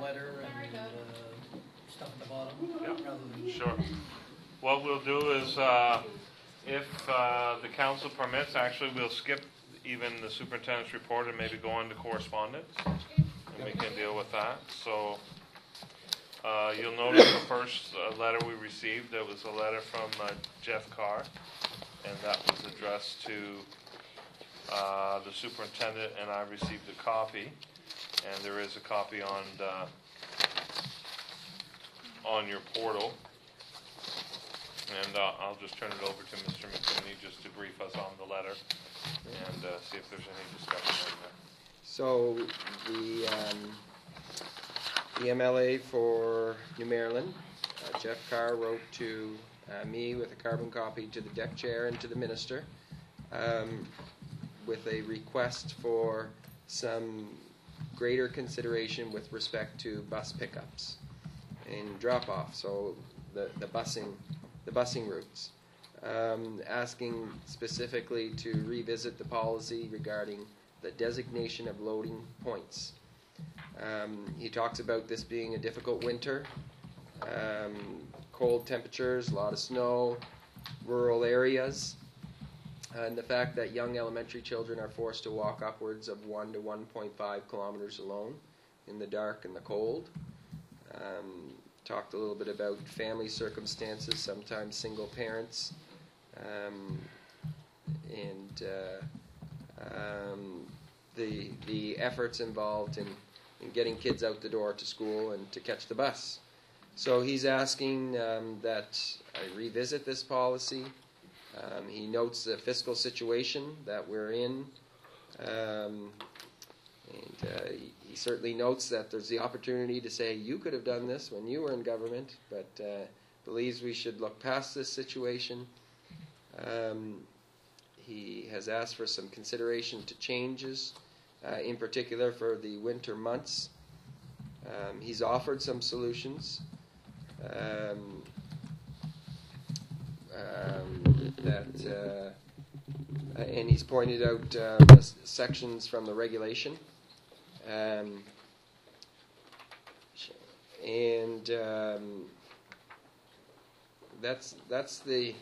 letter and stuff at the bottom. Yep. Rather than Sure. What we'll do is, if the council permits, actually we'll skip even the superintendent's report and maybe go on to correspondence, and we can deal with that. So you'll notice the first letter we received, there was a letter from Jeff Carr, and that was addressed to the superintendent, and I received a copy, and there is a copy on your portal. And I'll just turn it over to Mr. McKinney just to brief us on the letter and see if there's any discussion on that. So the MLA for New Maryland, Jeff Carr, wrote to me with a carbon copy to the deck chair and to the minister with a request for some greater consideration with respect to bus pickups and drop-off. So the busing routes, asking specifically to revisit the policy regarding the designation of loading points. He talks about this being a difficult winter, cold temperatures, a lot of snow, rural areas, and the fact that young elementary children are forced to walk upwards of 1 to 1.5 kilometers alone in the dark and the cold. Talked a little bit about family circumstances, sometimes single parents, and the efforts involved in getting kids out the door to school and to catch the bus. So he's asking that I revisit this policy. He notes the fiscal situation that we're in, and he certainly notes that there's the opportunity to say you could have done this when you were in government, but believes we should look past this situation. He has asked for some consideration to changes, in particular for the winter months. He's offered some solutions and he's pointed out sections from the regulation. That's the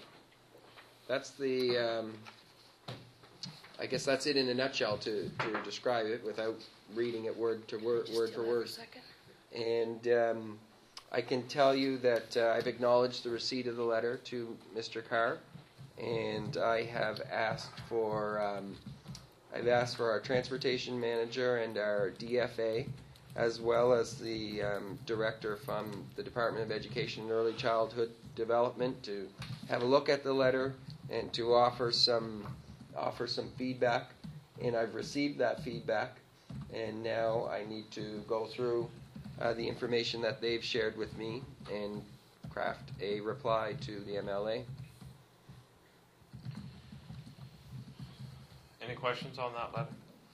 I guess that's it in a nutshell to describe it without reading it word for word. And I can tell you that I've acknowledged the receipt of the letter to Mr. Carr, and I have asked for our transportation manager and our DFA, as well as the director from the Department of Education and Early Childhood Development, to have a look at the letter and to offer some feedback. And I've received that feedback, and now I need to go through the information that they've shared with me and craft a reply to the MLA. Any questions on that letter?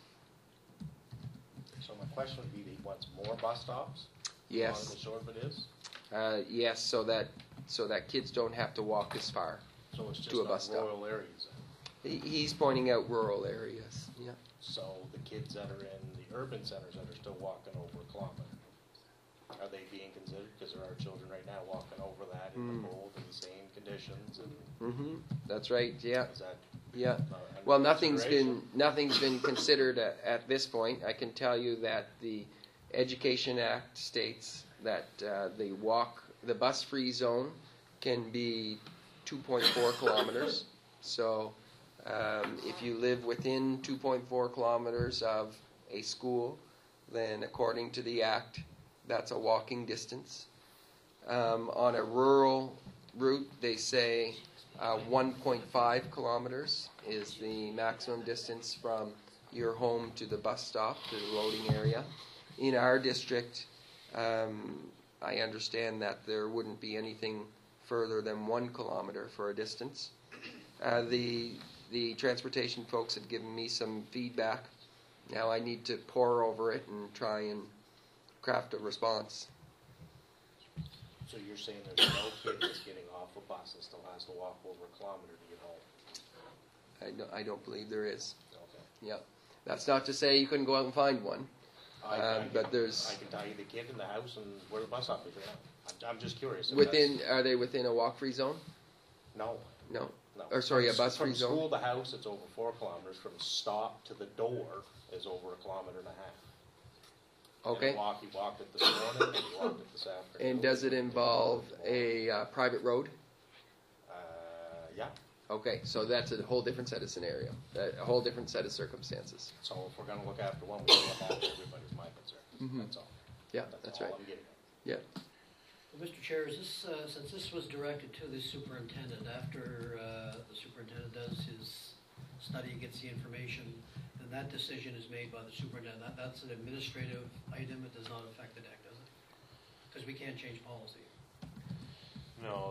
So my question would be, that he wants more bus stops? Yes. As long as the short of it is? Yes, so that kids don't have to walk as far. So it's just to a bus not stop. rural areas then? He's pointing out rural areas. Yeah. So the kids that are in the urban centers that are still walking over a kilometer, are they being considered? Because there are children right now walking over that in the cold in the same conditions. And That's right. Yeah. is that Yeah. under Well, nothing's consideration? been considered at this point. I can tell you that the Education Act states that the bus-free zone can be 2.4 kilometers. So if you live within 2.4 kilometers of a school, then according to the Act, that's a walking distance. On a rural route, they say 1.5 kilometers is the maximum distance from your home to the bus stop, to the loading area. In our district, I understand that there wouldn't be anything further than 1 kilometer for a distance. The transportation folks had given me some feedback. Now I need to pore over it and try and craft a response. So you're saying there's no kid that's getting off a bus and still has to walk over a kilometer to get home? I don't believe there is. Okay. Yep. That's not to say you couldn't go out and find one. But there's I can tell you the kid in the house and where the bus stop is right now. I'm just curious. if are they within a walk-free zone? No. No. No. Or sorry, a bus-free From zone? school to house, it's over 4 kilometers. From stop to the door is over 1.5 kilometers. Okay. And he walked it this morning, and he walked it this afternoon. And does it involve a private road? Yeah. Okay, so that's a whole different set of scenario, a whole different set of circumstances. So if we're going to look after one, we look after everybody's my concern. Mhm. That's all. Yeah, that's all right. I'm getting at. Yeah. Well, Mr. Chair, is this, since this was directed to the superintendent, after the superintendent does his study, gets the information, then that decision is made by the superintendent. That's an administrative item, it does not affect the deck, does it? Because we can't change policy. No,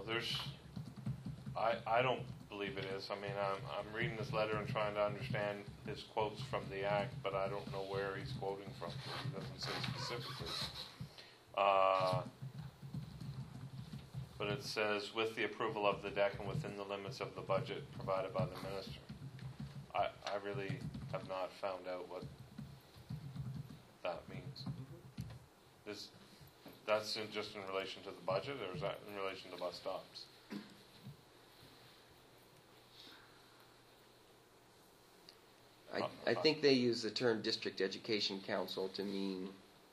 I don't believe it is. I mean, I'm reading this letter and trying to understand his quotes from the act, but I don't know where he's quoting from. He doesn't say specifically. But it says, with the approval of the deck and within the limits of the budget provided by the minister. I really have not found out what that means. That's just in relation to the budget, or is that in relation to bus stops? I think they use the term District Education Council to mean,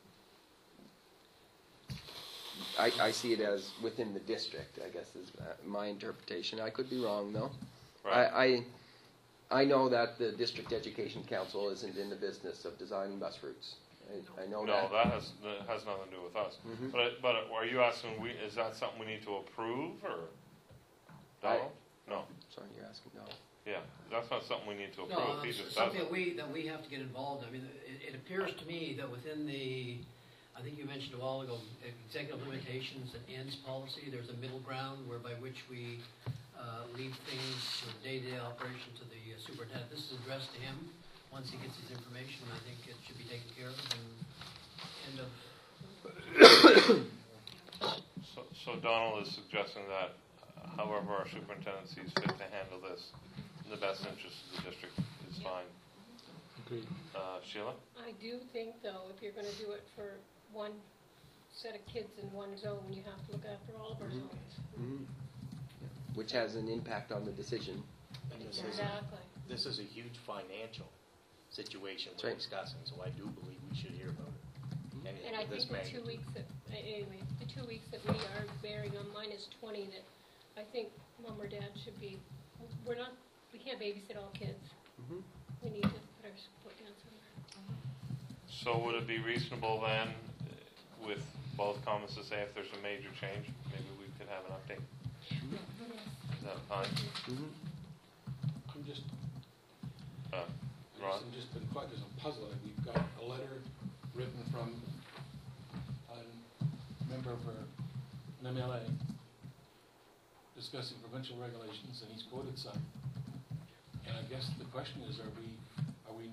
I see it as within the district, I guess is my interpretation. I could be wrong, though. Right. I know that the District Education Council isn't in the business of designing bus routes. I know No, that. that has nothing to do with us. Mhm. But are you asking, is that something we need to approve, or? Donald? No. Sorry, you're asking, no. Yeah, that's not something we need to No, approve. He it's just does something it. that we have to get involved in. I mean, it appears to me that within the, I think you mentioned a while ago, executive limitations and ends policy, there's a middle ground whereby which we leave things to the day-to-day operation to the superintendent. This is addressed to him. Once he gets his information, I think it should be taken care of and end of. So Donald is suggesting that, however our superintendent sees fit to handle this in the best interest of the district is fine. Agreed. Sheila? I do think, though, if you're going to do it for one set of kids in one zone, you have to look after all of our zones. Mhm. Yeah. Which has an impact on the decision. And Exactly. this is a huge financial situation That's we're right. discussing, so I do believe we should hear about it. And I this think the 2 weeks that, anyway, the 2 weeks that we are bearing on -20, that I think mom or dad should be, we can't babysit all kids. Mhm. We need to put our foot down somewhere. So would it be reasonable then, with both comments to say if there's a major change, maybe we could have an update? Is that fine? Mhm. I'm just, Ron? I'm just been quite puzzled. We've got a letter written from a member of an MLA discussing provincial regulations, and he's quoted some. And I guess the question is, are we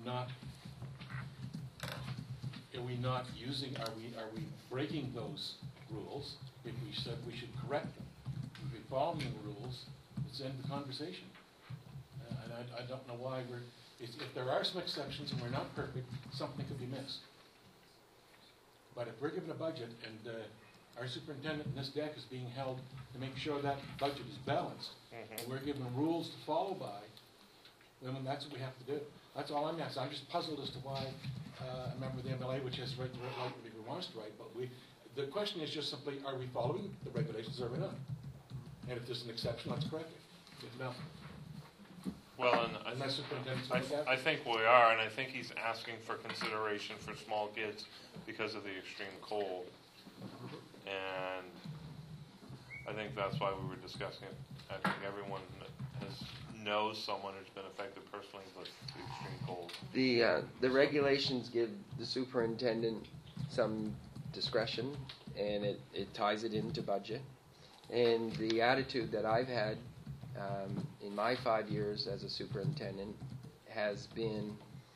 breaking those rules? If we said we should correct them, if we're following the rules, let's end the conversation. And I don't know why if there are some exceptions and we're not perfect, something could be missed. But if we're given a budget and our superintendent in this deck is being held to make sure that budget is balanced, and we're given rules to follow by, then that's what we have to do. That's all I'm asking. I'm just puzzled as to why a member of the MLA, which has the right to write whatever he wants to write, but the question is just simply, are we following the regulations or are we not? And if there's an exception, let's correct it. If not, Well, and unless superintendent's going to look I think we are, and I think he's asking for consideration for small kids because of the extreme cold. And I think that's why we were discussing it. I think everyone knows someone who's been affected personally with the extreme cold. The regulations give the superintendent some discretion, and it ties it into budget. And the attitude that I've had in my 5 years as a superintendent has been,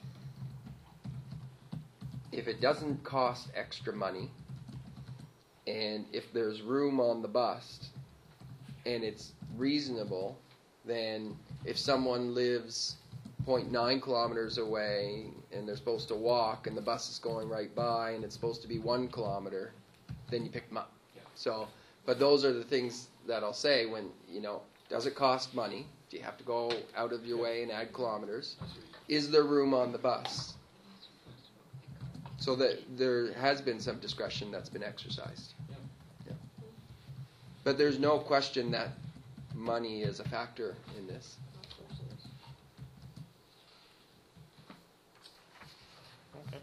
if it doesn't cost extra money, and if there's room on the bus, and it's reasonable, then if someone lives 0.9 kilometers away and they're supposed to walk and the bus is going right by and it's supposed to be 1 kilometer, then you pick them up. Yeah. So, but those are the things that I'll say when, does it cost money? Do you have to go out of your way and add kilometers? Is there room on the bus? So that there has been some discretion that's been exercised. Yeah. Yeah. But there's no question that money is a factor in this. Okay.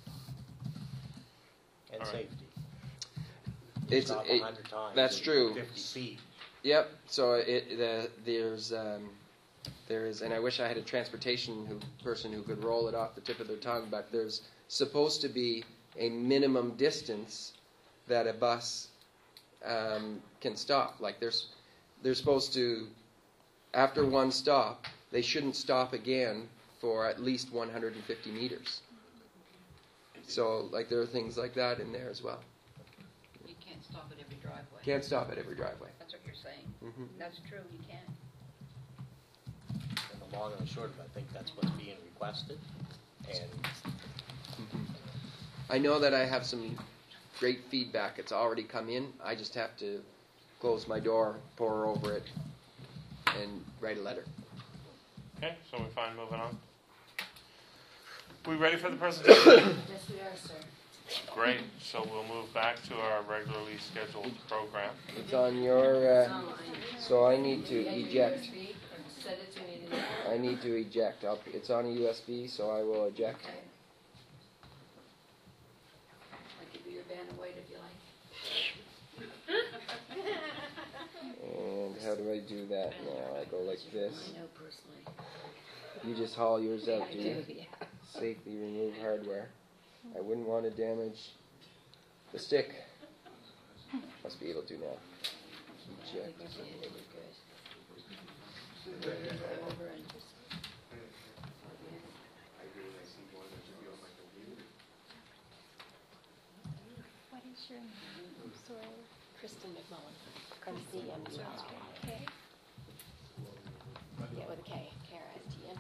And All right. safety. It's Stop it, 100 times that's in true. 50 feet. Yep. So there's, and I wish I had a transportation person who could roll it off the tip of their tongue, but there's supposed to be a minimum distance that a bus can stop. Like they're supposed to, after one stop, they shouldn't stop again for at least 150 meters. So like there are things like that in there as well. You can't stop at every driveway. Can't stop at every driveway. That's what you're saying. Mhm. That's true, you can't. And the long and the short of it, I think that's what's being requested. And I know that I have some great feedback. It's already come in. I just have to close my door, pour over it, and write a letter. Okay, so we're fine moving on. We ready for the presentation? Yes, we are, sir. Great, so we'll move back to our regularly scheduled program. It's on your, so I need to eject. Send it to me today. I need to eject. It's on a USB, so I will eject. Okay. I could be your band of weight if you like. And how do I do that now? I go like this. I know personally. You just haul yours out, I do you? do, yeah. Safely remove hardware. I wouldn't want to damage the stick. Must be able to now. I think Eject. that's what you did good. Go over and just. What is your name? I'm sorry. Kristen McMullen. KCMULL. Okay. Yeah, with a K. KRISTN.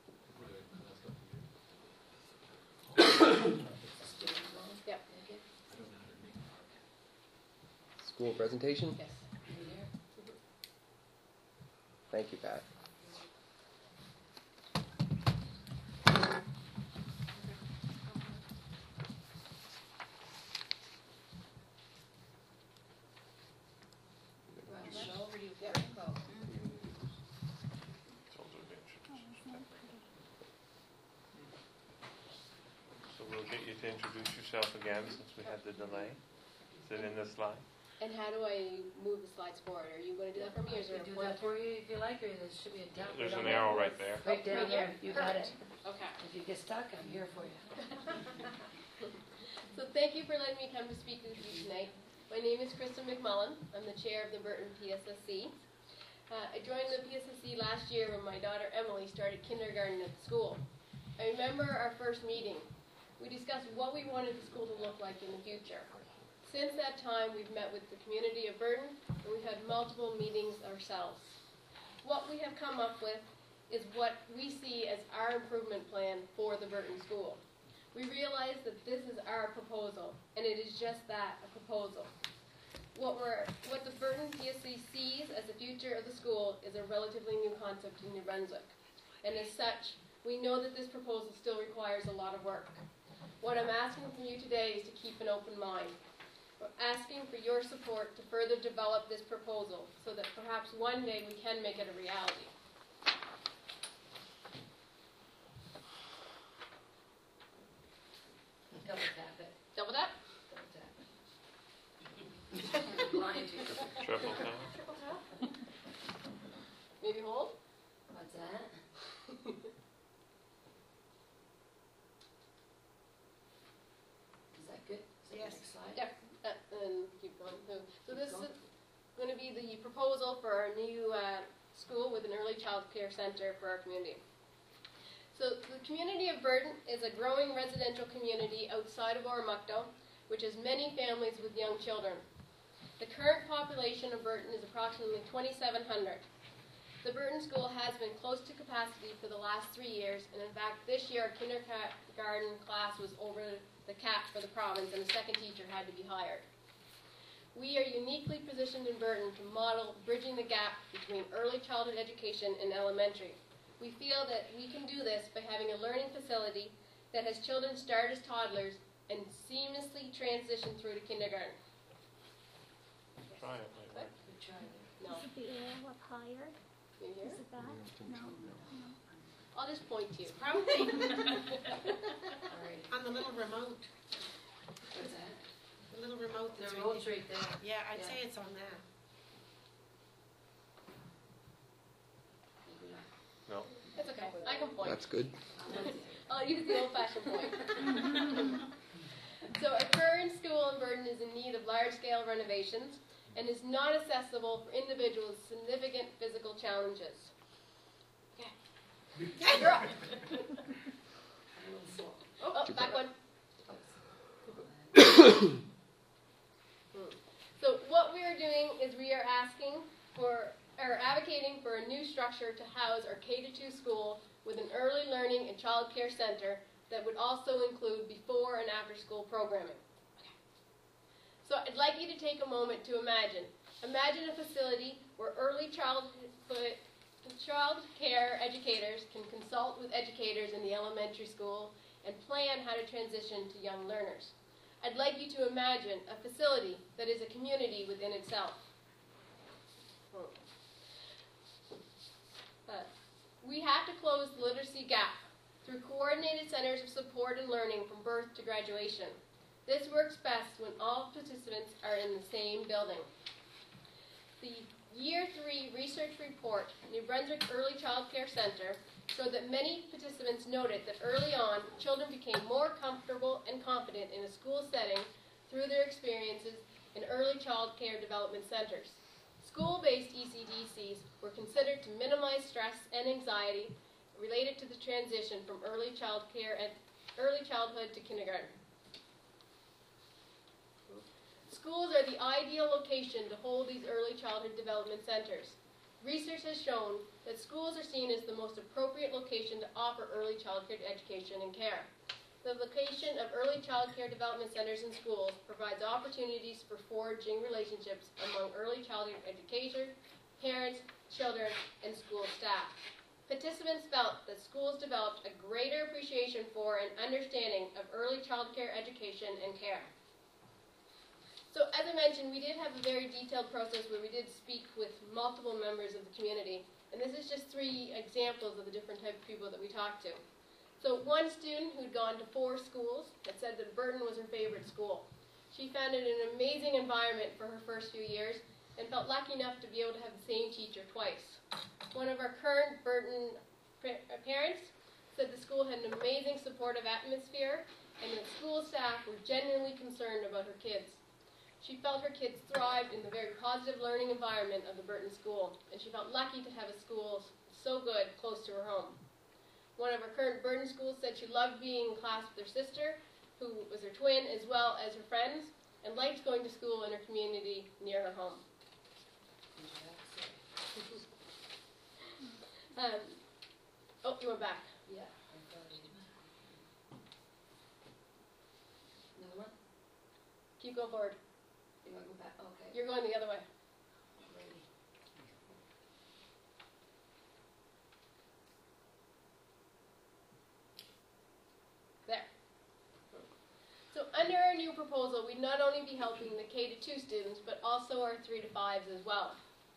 Yep. School presentation? Yes. Thank you, Pat. So we'll get you to introduce yourself again since we had the delay. Is it in this slide? And how do I move the slides forward? Are you going to do that for me, or is there a do pointer? that for you if you like, or there should be a down. There's an arrow right there. Right down there. You got it. Okay. If you get stuck, I'm here for you. So thank you for letting me come to speak with you tonight. My name is Kristen McMullen. I'm the chair of the Burton PSSC. I joined the PSSC last year when my daughter Emily started kindergarten at the school. I remember our first meeting. We discussed what we wanted the school to look like in the future. Since that time, we've met with the community of Burton, and we've had multiple meetings ourselves. What we have come up with is what we see as our improvement plan for the Burton School. We realize that this is our proposal, and it is just that, a proposal. What the Burton PSC sees as the future of the school is a relatively new concept in New Brunswick. And as such, we know that this proposal still requires a lot of work. What I'm asking from you today is to keep an open mind. We're asking for your support to further develop this proposal so that perhaps one day we can make it a reality. Double tap it. Double that? Double tap it. Blind you. Triple tap. Triple tap? Maybe hold? What's that? Is that good? Is that Yes. the next slide? Yep. And keep going. So this is going to be the proposal for our new school with an early child care center for our community. So the community of Burton is a growing residential community outside of Oromocto, which has many families with young children. The current population of Burton is approximately 2,700. The Burton School has been close to capacity for the last 3 years, and in fact, this year our kindergarten class was over the cap for the province, and a second teacher had to be hired. We are uniquely positioned in Burton to model bridging the gap between early childhood education and elementary. We feel that we can do this by having a learning facility that has children start as toddlers and seamlessly transition through to kindergarten. Try it. Like, Good try. No, Is the air up higher? you hear? Is it that? No. I'll just point to you. Probably All right. on the little remote. What's that? The little remote The that's remote's right there. Yeah, I'd Yeah. say it's on that. Maybe not. no. It's okay. I can point. That's good. I'll use the old-fashioned point. So a current school in Burton is in need of large-scale renovations and is not accessible for individuals with significant physical challenges. Okay. You're up. I'm a little slow. Oh, back one. Oh. So what we are doing is we are advocating for a new structure to house our K-2 school with an early learning and child care center that would also include before and after school programming. So I'd like you to take a moment to imagine. Imagine a facility where early child care educators can consult with educators in the elementary school and plan how to transition to young learners. I'd like you to imagine a facility that is a community within itself. We have to close the literacy gap through coordinated centers of support and learning from birth to graduation. This works best when all participants are in the same building. The Year 3 research report, New Brunswick Early Child Care Center, showed that many participants noted that early on, children became more comfortable and confident in a school setting through their experiences in early child care development centers. School-based ECDCs were considered to minimize stress and anxiety related to the transition from early childhood to kindergarten. Schools are the ideal location to hold these early childhood development centers. Research has shown that schools are seen as the most appropriate location to offer early childhood education and care. The location of early child care development centers in schools provides opportunities for forging relationships among early childhood educators, parents, children, and school staff. Participants felt that schools developed a greater appreciation for and understanding of early child care education and care. So as I mentioned, we did have a very detailed process where we did speak with multiple members of the community, and this is just 3 examples of the different type of people that we talked to. So one student who'd gone to 4 schools had said that Burton was her favorite school. She found it an amazing environment for her first few years and felt lucky enough to be able to have the same teacher twice. One of our current Burton parents said the school had an amazing supportive atmosphere and that school staff were genuinely concerned about her kids. She felt her kids thrived in the very positive learning environment of the Burton School, and she felt lucky to have a school so good close to her home. One of her current Burton schools said she loved being in class with her sister, who was her twin, as well as her friends, and liked going to school in her community near her home. Oh, you went back. Yeah. I thought it. Another one? Keep going forward. You want to go back? Okay. You're going the other way. Ready. There. So under our new proposal, we'd not only be helping the K-2 students, but also our 3 to 5s as well.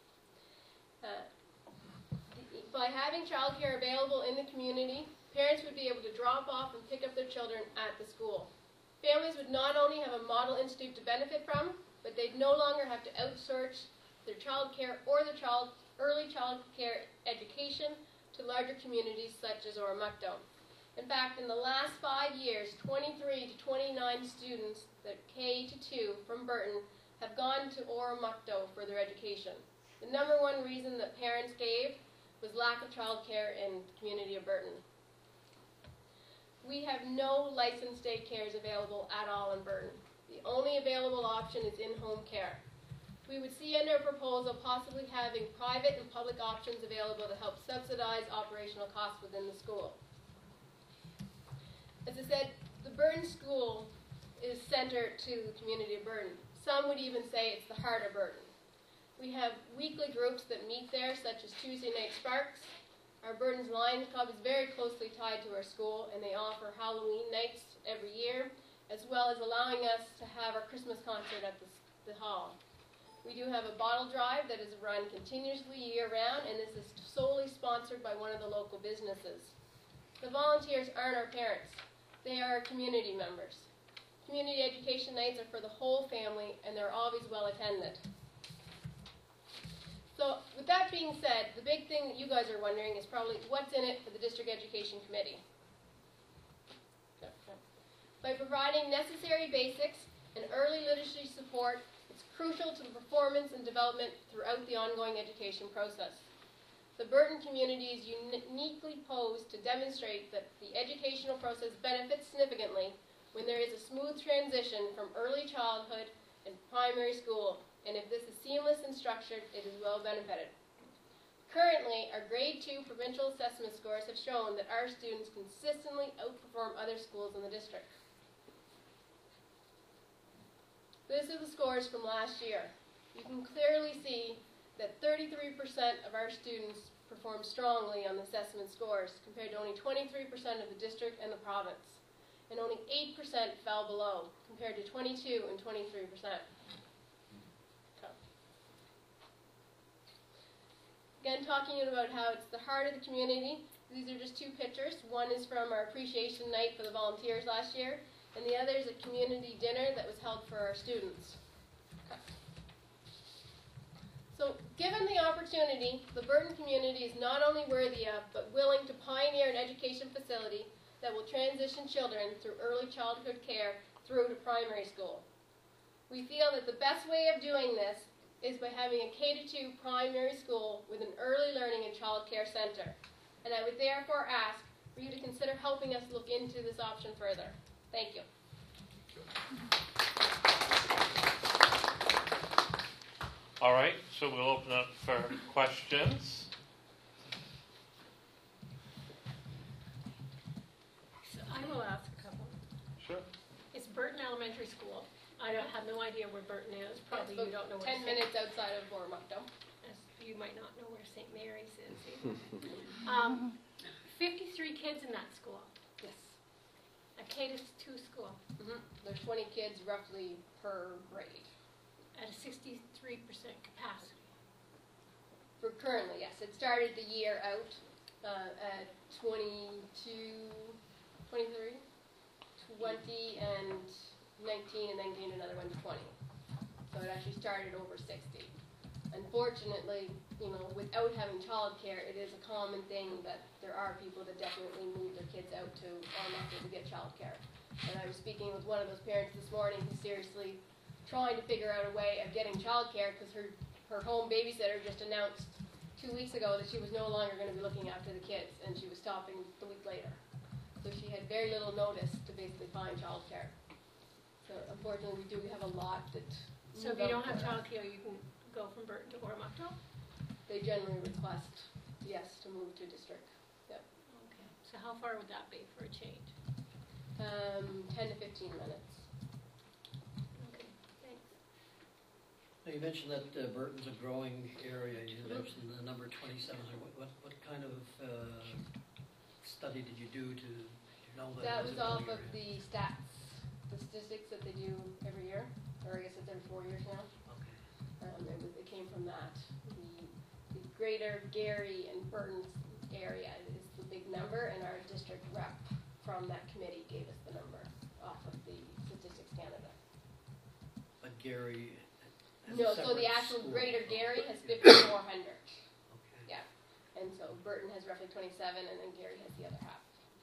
By having childcare available in the community, parents would be able to drop off and pick up their children at the school. Families would not only have a model institute to benefit from, but they'd no longer have to outsource their childcare or their early child care education to larger communities such as Oromocto. In fact, in the last 5 years, 23 to 29 students, the K-2 from Burton, have gone to Oromocto for their education. The number one reason that parents gave was lack of child care in the community of Burton. We have no licensed daycares available at all in Burton. The only available option is in-home care. We would see under a proposal possibly having private and public options available to help subsidize operational costs within the school. As I said, the Burton School is center to the community of Burton. Some would even say it's the heart of Burton. We have weekly groups that meet there, such as Tuesday Night Sparks. Our Burton's Lions Club is very closely tied to our school, and they offer Halloween nights every year, as well as allowing us to have our Christmas concert at the hall. We do have a bottle drive that is run continuously year-round, and this is solely sponsored by one of the local businesses. The volunteers aren't our parents. They are our community members. Community education nights are for the whole family, and they're always well attended. So, with that being said, the big thing that you guys are wondering is probably what's in it for the District Education Committee. By providing necessary basics and early literacy support, it's crucial to the performance and development throughout the ongoing education process. The Burton community is uniquely posed to demonstrate that the educational process benefits significantly when there is a smooth transition from early childhood and primary school, and if this is seamless and structured, it is well benefited. Currently, our grade 2 provincial assessment scores have shown that our students consistently outperform other schools in the district. These are the scores from last year. You can clearly see that 33% of our students performed strongly on the assessment scores, compared to only 23% of the district and the province. And only 8% fell below, compared to 22 and 23%. Again, talking about how it's the heart of the community, these are just two pictures. One is from our appreciation night for the volunteers last year, and the other is a community dinner that was held for our students. So, given the opportunity, the Burton community is not only worthy of, but willing to pioneer an education facility that will transition children through early childhood care through to primary school. We feel that the best way of doing this is by having a K-2 primary school with an early learning and child care center. And I would therefore ask for you to consider helping us look into this option further. Thank you. All right, so we'll open up for questions. So I will ask a couple. Sure. It's Burton Elementary School. I have no idea where Burton is. Probably you don't know where 10 minutes outside of Bormuckto. You might not know where St. Mary's is either. 53 kids in that school. Yes. A K-2 school. There's 20 kids roughly per grade. At a 63% capacity. For currently, yes. It started the year out at 22, 23, 20, and 19, and then gained another one to 20. So it actually started over 60. Unfortunately, without having childcare, it is a common thing that there are people that definitely move their kids out to Ormocto to get childcare. And I was speaking with one of those parents this morning who's seriously trying to figure out a way of getting childcare because her home babysitter just announced 2 weeks ago that she was no longer going to be looking after the kids, and she was stopping the week later. So she had very little notice to basically find childcare. So unfortunately, we do have a lot that. So if you don't have childcare, you can go from Burton to Ormocto? They generally request, yes, to move to district. Yep. Okay. So how far would that be for a change? 10 to 15 minutes. Okay, thanks. Now, you mentioned that Burton's a growing area. You mentioned the number 27. What kind of study did you do to know that? That it was a off growing of area? the statistics that they do every year, or I guess it's every 4 years now. Okay. It came from that. The greater Gary and Burton area is the big number, and our district rep from that committee gave us the number off of the Statistics Canada. But Gary. has a No, so the separate actual school. greater Gary has Okay. 5,400. Okay. Yeah. And so Burton has roughly 27, and then Gary has the other half.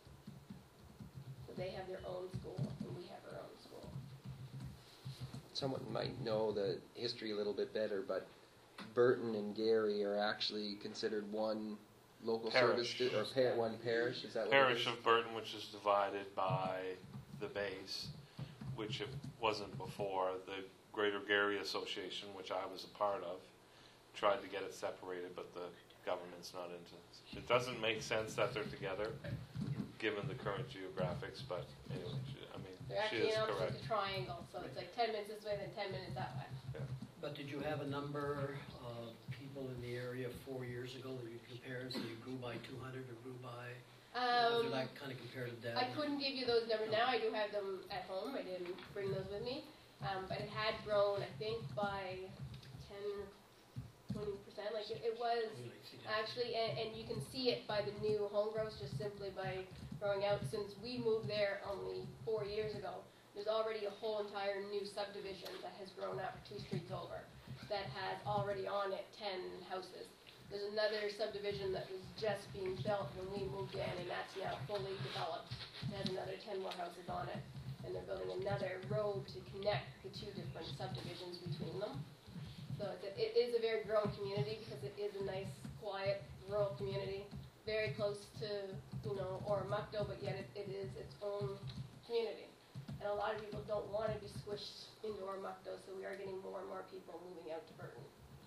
So they have their own school, and we have our own school. Someone might know the history a little bit better, but Burton and Gary are actually considered one local Parish. service, or one parish. Is that what it Parish is? of Burton, which is divided by the base, which it wasn't before. The Greater Gary Association, which I was a part of, tried to get it separated, but the government's not into it. It doesn't make sense that they're together, given the current geographics, but anyway, They're she actually is in almost correct. like a triangle, so it's like 10 minutes this way, then 10 minutes that way. But did you have a number of people in the area 4 years ago that you compared, so you grew by 200 or grew by, was there that kind of comparative data? I couldn't give you those numbers now. I do have them at home. I didn't bring those with me. But it had grown, I think, by 10 or 20%. Like it was actually, and you can see it by the new home growth just simply by growing out. Since we moved there only 4 years ago, there's already a whole entire new subdivision that has grown up 2 streets over that has already on it 10 houses. There's another subdivision that was just being built when we moved in, and that's now fully developed. It has another 10 more houses on it, and they're building another road to connect the 2 different subdivisions between them. So it is a very growing community because it is a nice, quiet, rural community, very close to, Oromocto, but yet it is its own community. And a lot of people don't want to be squished into Oromocto, so we are getting more and more people moving out to Burton.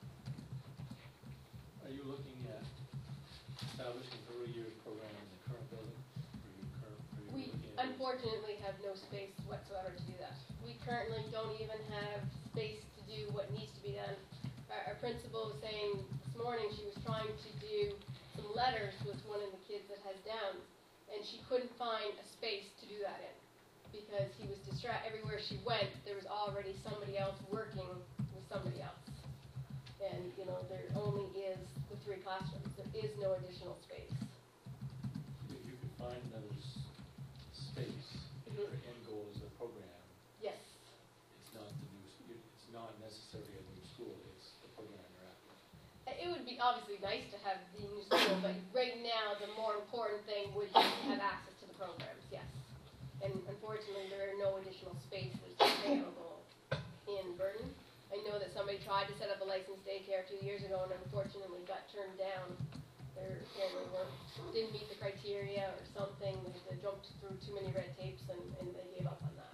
Are you looking at establishing a 3-year program in the current building? We unfortunately have no space whatsoever to do that. We currently don't even have space to do what needs to be done. Our principal was saying this morning she was trying to do some letters with one of the kids that has Downs, and she couldn't find a space to do that in because he was distracted. Everywhere she went, there was already somebody else working with somebody else. And, there only is the 3 classrooms. There is no additional space. If you could find another space, your end goal is a program. Yes. It's not necessarily a new school, it's the program you're after. It would be obviously nice to have the new school, but right now the more important thing would be to have access to the programs, yes. And unfortunately, there are no additional spaces available in Burton. I know that somebody tried to set up a licensed daycare 2 years ago and unfortunately got turned down. They didn't meet the criteria or something. They jumped through too many red tapes and they gave up on that.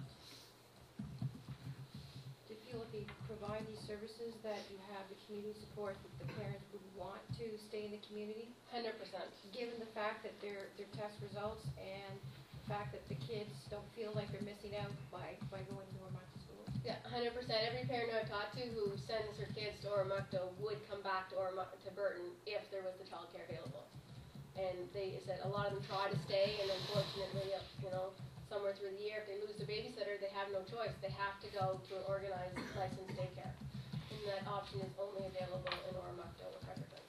Do you feel if you provide these services that you have the community support that the parents would want to stay in the community? 100%. Given the fact that their test results and the fact that the kids don't feel like they're missing out by going to Oromocto school? Yeah, 100%. Every parent I've talked to who sends her kids to Oromocto would come back to Burton if there was the childcare available. And they said a lot of them try to stay, and unfortunately, somewhere through the year, if they lose their babysitter, they have no choice. They have to go to an organized licensed daycare. And that option is only available in Oromocto or Fredericton.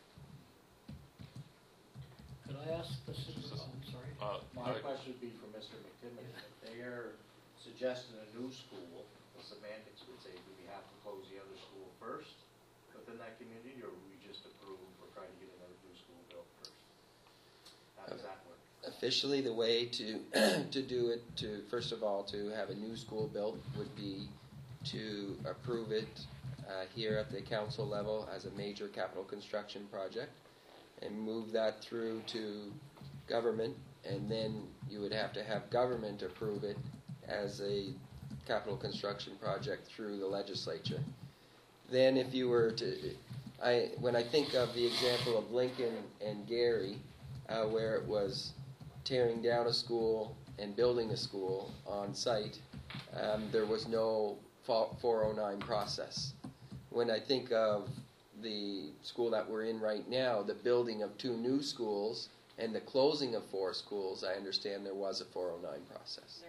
Could I ask the citizen, I'm sorry? My question would be for Mr. McTimmon. If they're suggesting a new school, the semantics would say, do we have to close the other school first within that community, or would we just approve or try to get another new school built first? How does that work? Officially, the way to to do it, first of all, to have a new school built would be to approve it here at the council level as a major capital construction project and move that through to government, and then you would have to have government approve it as a capital construction project through the legislature. Then if you were to, when I think of the example of Lincoln and Gary, where it was tearing down a school and building a school on site, there was no 409 process. When I think of the school that we're in right now, the building of 2 new schools and the closing of 4 schools, I understand there was a 409 process.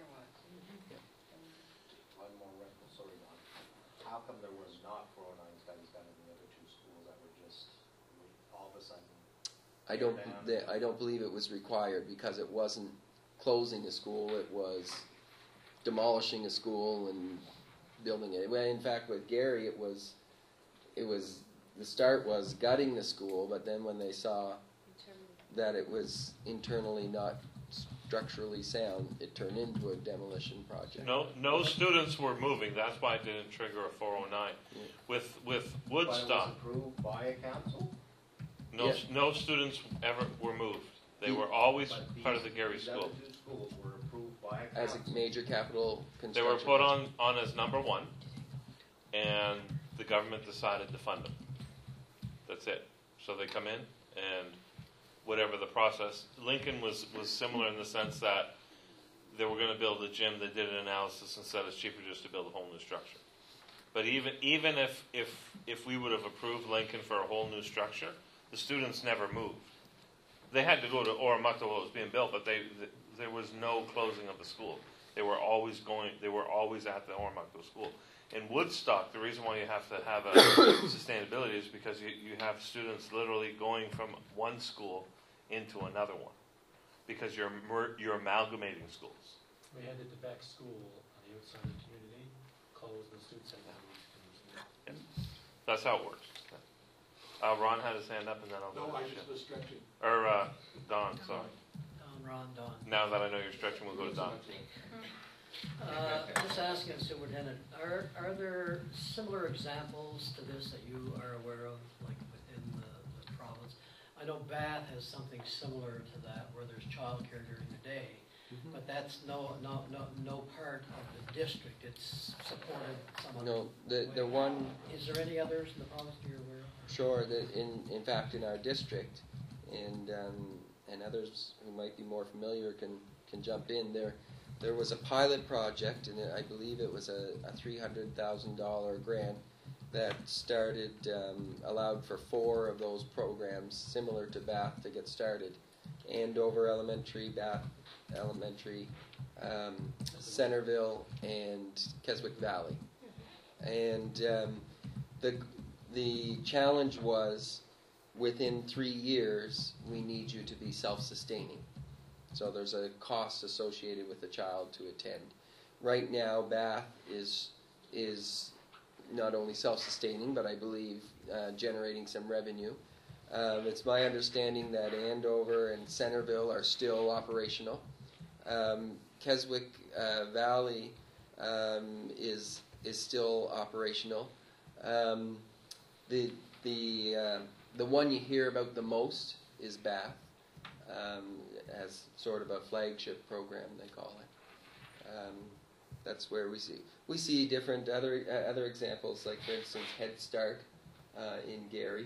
One more wrinkle, sorry, Don. How come there was not 409 studies done in the other 2 schools that were just all of a sudden? I don't believe it was required because it wasn't closing a school, it was demolishing a school and building it. Well, in fact, with Gary, it was the start was gutting the school, but then when they saw that it was internally not structurally sound, it turned into a demolition project. No students were moving. That's why it didn't trigger a 409. With But it Woodstock, was approved by a council? no students ever were moved. They were always But part of the Gary these School. other 2 schools were approved by a As council? a major capital They were construction put project. on as number 1. and the government decided to fund them. That's it. So they come in, and whatever the process, Lincoln was similar in the sense that they were going to build a gym. They did an analysis and said it's cheaper just to build a whole new structure. But even if we would have approved Lincoln for a whole new structure, the students never moved. They had to go to Oromocto while it was being built, but there was no closing of the school. They were always at the Oromocto school. In Woodstock, the reason why you have to have a sustainability is because you have students literally going from one school into another one, because you're amalgamating schools. We had it the back school on the outside of the community, closed, and the students had to leave. That's how it works. Ron had his hand up, and then I'll go. No, I just was stretching. Or Don, sorry. Ron, Don. Now that I know you're stretching, we'll go to Don. Just asking, Superintendent, are there similar examples to this that you are aware of, like within the province? I know Bath has something similar to that, where there's childcare during the day, but that's no part of the district. It's supported some other No, the way. one, Is there any others in the province you're aware of? sure, in fact, in our district, and others who might be more familiar can jump in. There was a pilot project, and I believe it was a $300,000 grant that started, allowed for 4 of those programs similar to Bath to get started. Andover Elementary, Bath Elementary, Centerville, and Keswick Valley. And the challenge was, within 3 years, we need you to be self-sustaining. So there's a cost associated with the child to attend. Right now, Bath is not only self-sustaining, but I believe generating some revenue. It's my understanding that Andover and Centerville are still operational. Keswick Valley is still operational. The one you hear about the most is Bath, as sort of a flagship program, they call it. That's where we see different other examples, like for instance Head Start in Gary.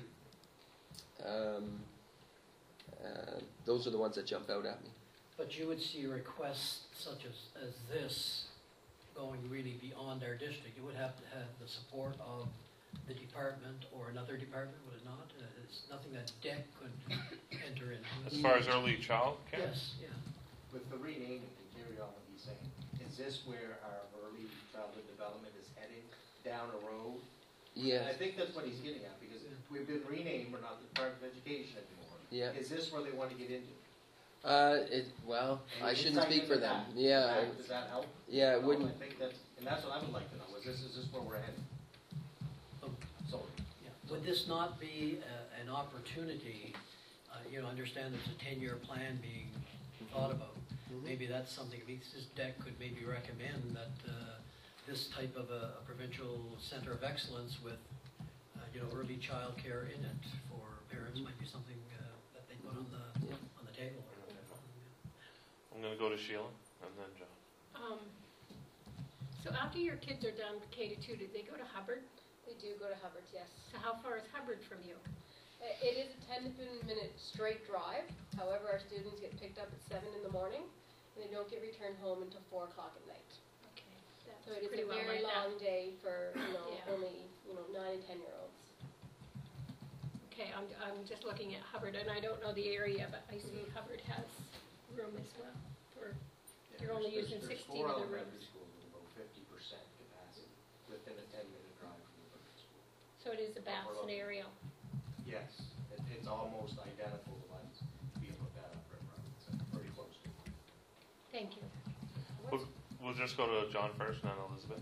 Those are the ones that jump out at me. But you would see requests such as this going really beyond our district. You would have to have the support of the department or another department, would it not? It's nothing that DEC could enter into. As far as early child care? Yes, yeah. With the renaming, to carry on what he's saying, is this where our early childhood development is heading, down a road? Yes. I think that's what he's getting at, because we've been renamed, we're not the Department of Education anymore. Yeah. Is this where they want to get into? Well, I Any shouldn't insight speak for into them. that? Yeah. Does that help? Yeah, it No, wouldn't. I think and that's what I would like to know, is this where we're heading? So, Yeah. Would this not be an opportunity, understand there's a 10-year plan being thought about. Maybe that's something, this DEC could maybe recommend that this type of a provincial center of excellence with, early child care in it for parents might be something that they put on the table. I'm going to go to Sheila and then John. So after your kids are done with K-2, did they go to Hubbard? They do go to Hubbard, yes. So how far is Hubbard from you? It is a 10 to 15 minute straight drive. However, our students get picked up at 7 in the morning, and they don't get returned home until 4 o'clock at night. Okay, that's So it is pretty a well very laid out. long day for Yeah. only 9 and 10-year-olds. Okay, I'm just looking at Hubbard, and I don't know the area, but I see Hubbard has room as well. You're only using 16 of the There's 4 elementary rooms. schools with about 50% capacity within a 10-minute drive from the Burton School. So it is a Bath scenario. Yes, it's almost identical to what's being looked at up at Robinson, pretty close to it. Thank you. We'll just go to John first and then Elizabeth.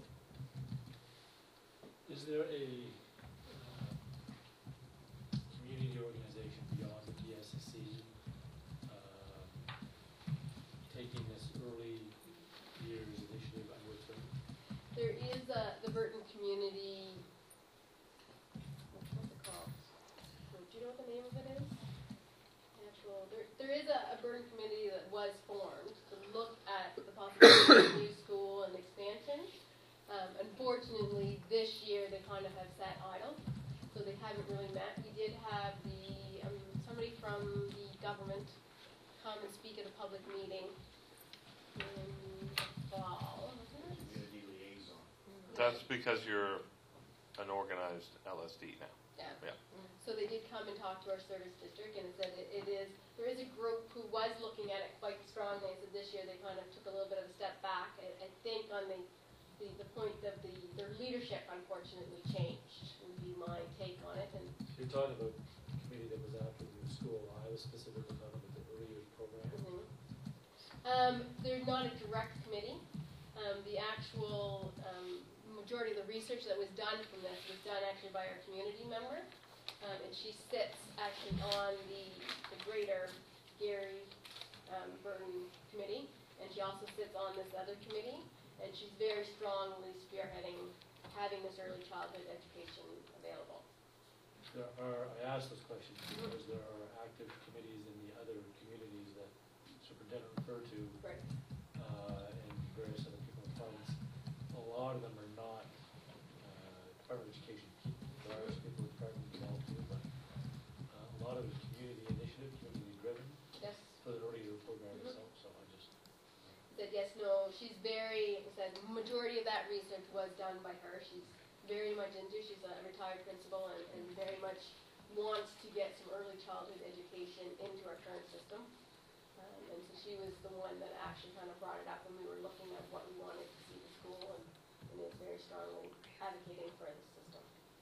Is there a community organization beyond the PSSC taking this early years initiative under its wing? There is the Burton Community, what's it called? Do you know what the name of it is? There is a Burton Committee that was formed to look at the possibility of a new school and expansion. Unfortunately, this year the kind of have sat idle, so they haven't really met. We did have somebody from the government come and speak at a public meeting in the fall, wasn't it? Community liaison. That's because you're an organized LSD now. Yeah. So they did come and talk to our service district, and it said there is a group who was looking at it quite strongly. I said this year they kind of took a little bit of a step back. I think on the point of their leadership unfortunately changed, would be my take on it. And You're talking about the committee that was after the school. I was specifically talking about the early years program. There's not a direct committee. The actual majority of the research that was done from this was done actually by our community member, and she sits actually on the greater Gary Burton committee, and she also sits on this other committee, and she's very strongly spearheading having this early childhood education available. I asked this question because there are active committees in the other communities that superintendent referred to, Right. and various other people in the province. A lot of them are not Department of Education people. There are some people in the department involved too, but a lot of it is community initiative, community driven Yes. for the early year program itself. So I just Said yes, no. She's very, said majority of that research was done by her. She's very much into, she's a retired principal and very much wants to get some early childhood education into our current system. And so she was the one that actually kind of brought it up when we were looking at what we wanted to see the school, and is very strongly advocating for this system.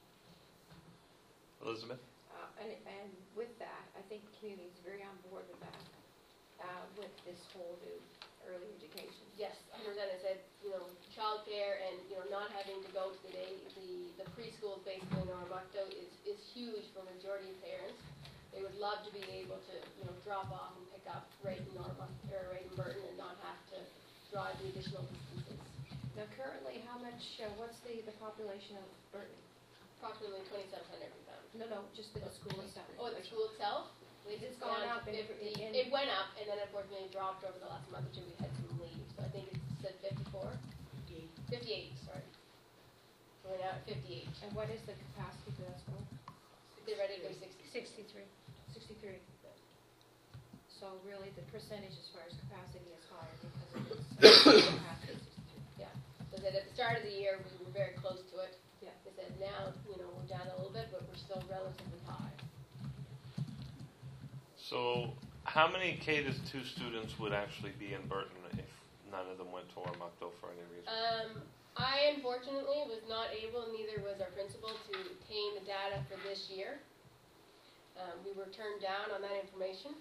Elizabeth? And with that, I think the community is very on board with that, with this whole new early education. Yes, 100%. I said, childcare and, not having to go to the preschools basically in Oromocto is huge for a majority of parents. They would love to be able to, drop off and pick up right in Oromocto or right in Burton and not have to drive the additional distances. Now currently, how much, what's the population of Burton? Approximately 2,700 we found. No, just the school itself. Oh, the school itself? It's gone down up to in 50. in- It went up, and then unfortunately it dropped over the last month or two. We had some leave, so I think it said 54? 58, sorry. So we're now at 58. And what is the capacity for that school? They're ready to go 60. 63. 63. So really, the percentage as far as capacity is higher because of its capacity. So that at the start of the year, we were very close to it. Yeah. They said now, we're down a little bit, but we're still relatively high. So, how many K-2 students would actually be in Burton if none of them went to Oromocto for any reason? I unfortunately was not able, neither was our principal, to obtain the data for this year. We were turned down on that information.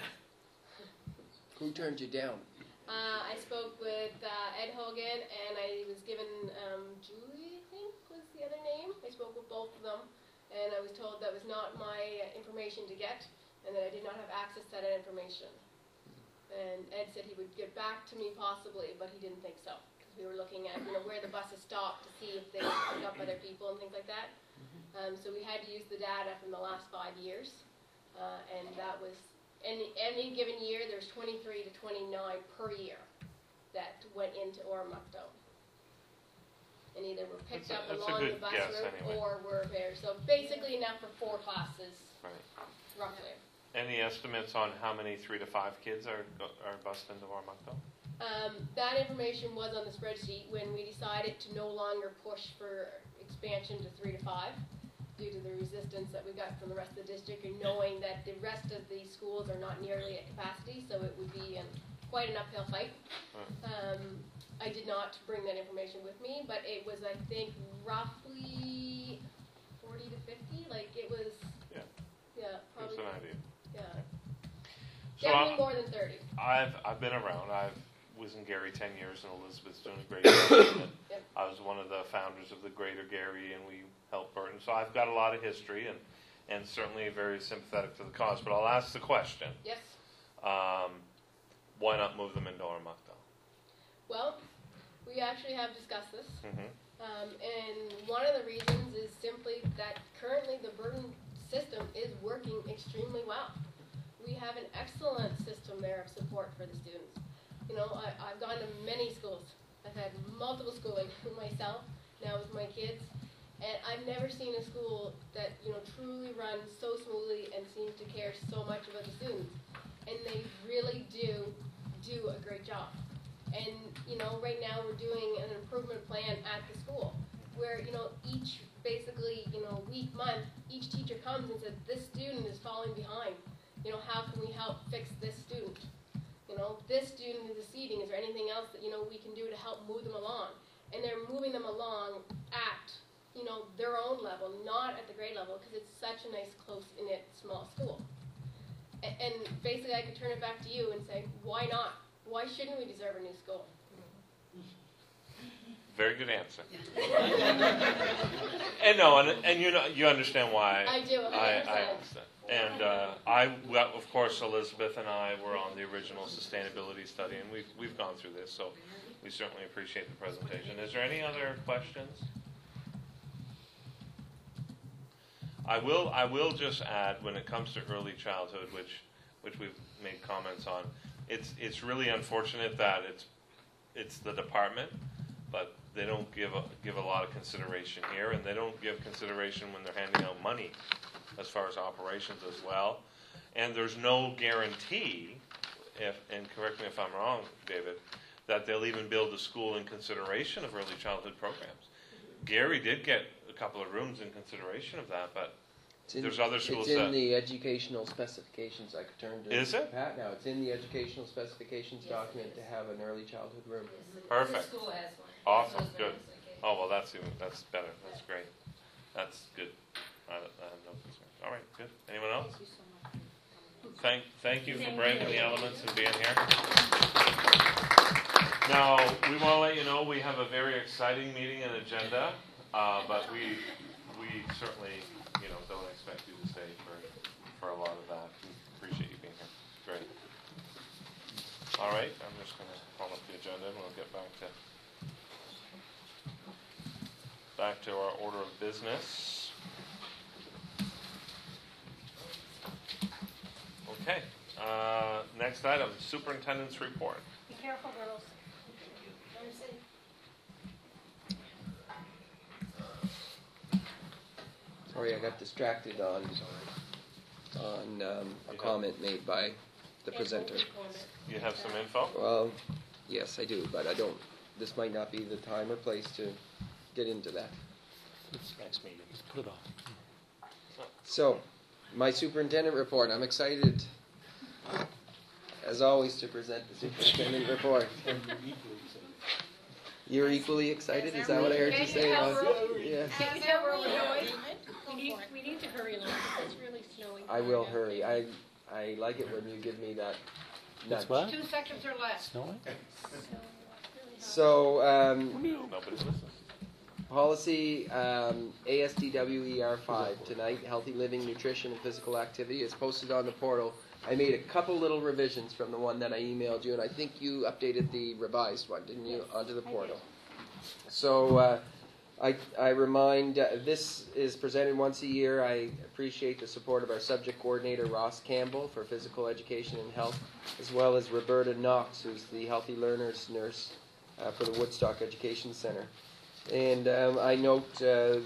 Who turned you down? I spoke with Ed Hogan, and I was given Julie, I think was the other name. I spoke with both of them, and I was told that was not my information to get, and that I did not have access to that information. And Ed said he would get back to me possibly, but he didn't think so, because we were looking at where the buses stopped to see if they would pick up other people and things like that. So we had to use the data from the last 5 years, and that was, any given year, there's 23 to 29 per year that went into Oromocto. And either were picked up That's a along good the bus guess route anyway. or were there. So basically enough for 4 classes, Right. roughly. Any estimates on how many 3 to 5 kids are bused into Oromocto? That information was on the spreadsheet when we decided to no longer push for expansion to 3 to 5 due to the resistance that we got from the rest of the district and knowing that the rest of the schools are not nearly at capacity, so it would be quite an uphill fight. I did not bring that information with me, but it was, I think, roughly 40 to 50. Like, it was, Yeah. probably, Just an idea. yeah. So Definitely more than 30. I've been around. I was in Gary 10 years, and Elizabeth's doing a great job. And Yep. I was one of the founders of the Greater Gary, and we helped Burton. So I've got a lot of history, and certainly very sympathetic to the cause. But I'll ask the question: Yes. why not move them into Oromocto? Well, we actually have discussed this. Mm-hmm. And one of the reasons is simply that currently the Burton system is working extremely well. We have an excellent system there of support for the students. You know, I've gone to many schools. I've had multiple schooling myself, now with my kids, And I've never seen a school that, truly runs so smoothly and seems to care so much about the students. And they really do a great job. And, right now we're doing an improvement plan at the school where, each basically, week, month, each teacher comes and says, this student is falling behind. How can we help fix this student? This student is exceeding. Is there anything else that, we can do to help move them along? And they're moving them along at, their own level, not at the grade level, because it's such a nice, close-knit, small school. And basically I could turn it back to you and say, why not? Why shouldn't we deserve a new school? Very good answer. And no, and you understand why. I do. I understand. And well, of course, Elizabeth and I were on the original sustainability study, and we've gone through this, so we certainly appreciate the presentation. Is there any other questions? I will just add, when it comes to early childhood, which we've made comments on, it's really unfortunate that it's the department, but they don't give a lot of consideration here, and they don't give consideration when they're handing out money as far as operations as well. And there's no guarantee, and correct me if I'm wrong, David, that they'll even build a school in consideration of early childhood programs. Gary did get a couple of rooms in consideration of that, but there's other schools It's in that... the educational specifications. I could turn to Is it? Pat now. It's in the educational specifications document to have an early childhood room. Perfect. The school has one. Awesome, So it's good. nice, okay. Oh, well, that's better. That's great. That's good. I have no concern. All right, good. Anyone else? Thank you for braving the elements and being here. Now, we want to let you know we have a very exciting meeting and agenda, but we certainly, don't expect you to stay for a lot of that. We appreciate you being here. Great. All right, I'm just going to pull up the agenda and we'll get back to our order of business. Okay. Next item, superintendent's report. Be careful, girls. Sorry, I got distracted on a comment made by the presenter. You have some info? Well, yes, I do, but I don't. This might not be the time or place to get into that. Next meeting. Put it off. So, my superintendent report. I'm excited, as always, to present the superintendent report. You're equally excited? Is that what I heard you say? Yes. We need to hurry along because it's really snowing. I will hurry. I like it when you give me that nudge. It's what? 2 seconds or less. Snowing? So, Nobody's listening. policy ASDWER 5 tonight, healthy living, nutrition, and physical activity is posted on the portal. I made a couple little revisions from the one that I emailed you, and I think you updated the revised one, didn't you, onto the portal? So I remind, this is presented once a year. I appreciate the support of our subject coordinator, Ross Campbell, for physical education and health, as well as Roberta Knox, who's the Healthy Learners nurse for the Woodstock Education Center. And I note the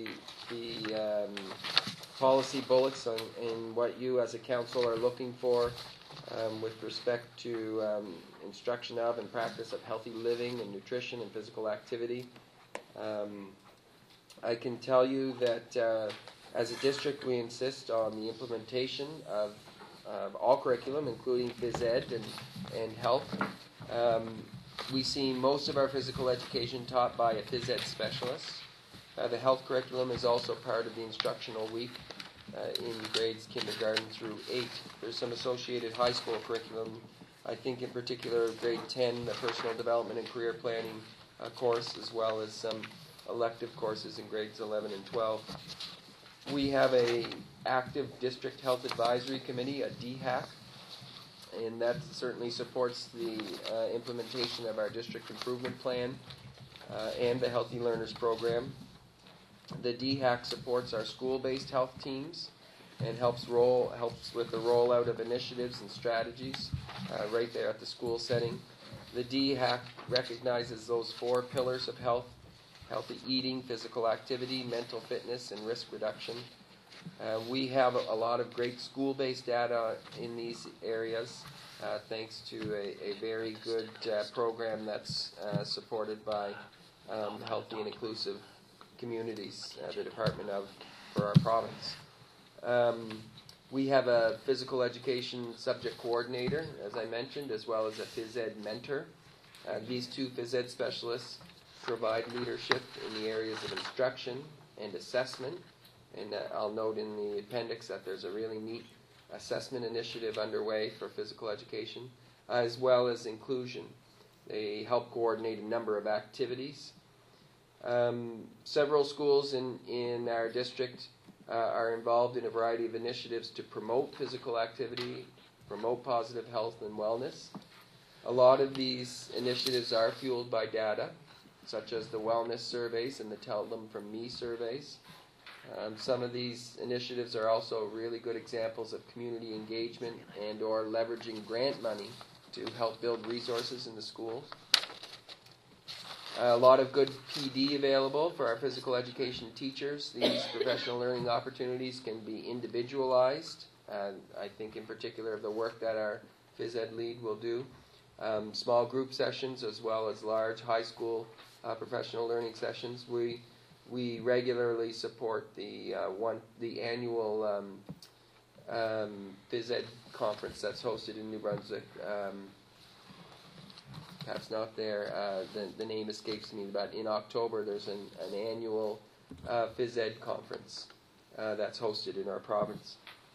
policy bullets in what you as a council are looking for with respect to instruction of and practice of healthy living and nutrition and physical activity. I can tell you that as a district we insist on the implementation of all curriculum, including phys ed and health. We see most of our physical education taught by a phys ed specialist. The health curriculum is also part of the instructional week in grades kindergarten through 8. There's some associated high school curriculum. I think in particular grade 10, the personal development and career planning course, as well as some elective courses in grades 11 and 12. We have a active district health advisory committee, a DHAC, and that certainly supports the implementation of our district improvement plan and the Healthy Learners program. The DHAC supports our school-based health teams and helps with the rollout of initiatives and strategies right there at the school setting. The DHAC recognizes those 4 pillars of health healthy eating, physical activity, mental fitness, and risk reduction. We have a lot of great school-based data in these areas, thanks to a very good program that's supported by Healthy and Inclusive Communities, the Department of, for our province. We have a physical education subject coordinator, as I mentioned, as well as a phys ed mentor. These two phys ed specialists provide leadership in the areas of instruction and assessment. And I'll note in the appendix that there's a really neat assessment initiative underway for physical education, as well as inclusion. They help coordinate a number of activities. Several schools in our district are involved in a variety of initiatives to promote physical activity, promote positive health and wellness. A lot of these initiatives are fueled by data, such as the wellness surveys and the Tell Them From Me surveys. Some of these initiatives are also really good examples of community engagement and or leveraging grant money to help build resources in the schools. A lot of good PD available for our physical education teachers. These professional learning opportunities can be individualized. I think in particular of the work that our phys ed lead will do. Small group sessions as well as large high school professional learning sessions. We regularly support the annual phys ed conference that's hosted in New Brunswick. Perhaps not there. The name escapes me, but in October there's an annual phys ed conference that's hosted in our province.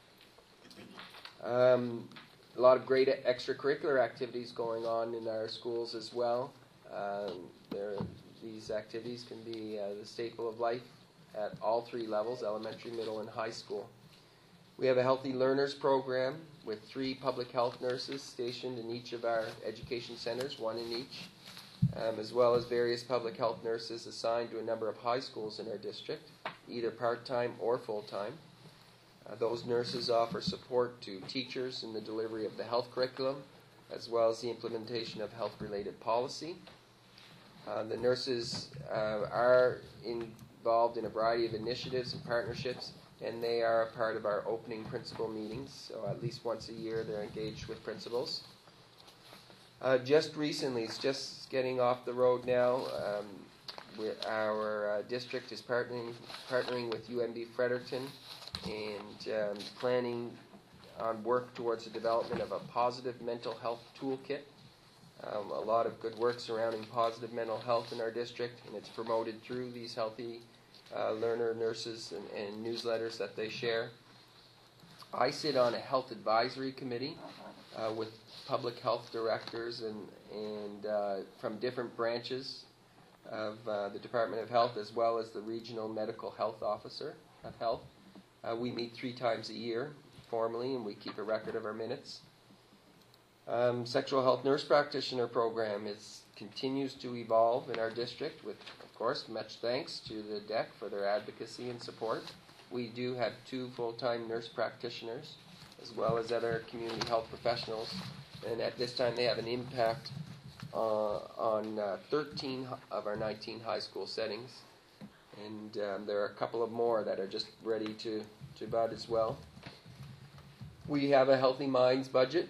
A lot of great extracurricular activities going on in our schools as well. These activities can be the staple of life at all three levels, elementary, middle, and high school. We have a Healthy Learners program with 3 public health nurses stationed in each of our education centers, 1 in each, as well as various public health nurses assigned to a number of high schools in our district, either part-time or full-time. Those nurses offer support to teachers in the delivery of the health curriculum, as well as the implementation of health-related policy. The nurses are involved in a variety of initiatives and partnerships, and they are a part of our opening principal meetings. So at least once a year they're engaged with principals. Just recently, it's just getting off the road now, our district is partnering with UMB Fredericton and planning on work towards the development of a positive mental health toolkit. A lot of good work surrounding positive mental health in our district, and it's promoted through these Healthy Learner nurses and newsletters that they share. I sit on a health advisory committee with public health directors and from different branches of the Department of Health, as well as the Regional Medical Health Officer of Health. We meet 3 times a year formally, and we keep a record of our minutes. Sexual health nurse practitioner program continues to evolve in our district with, of course, much thanks to the DEC for their advocacy and support. We do have 2 full-time nurse practitioners as well as other community health professionals, and at this time they have an impact on 13 of our 19 high school settings, and there are a couple of more that are just ready to bud as well. We have a Healthy Minds budget.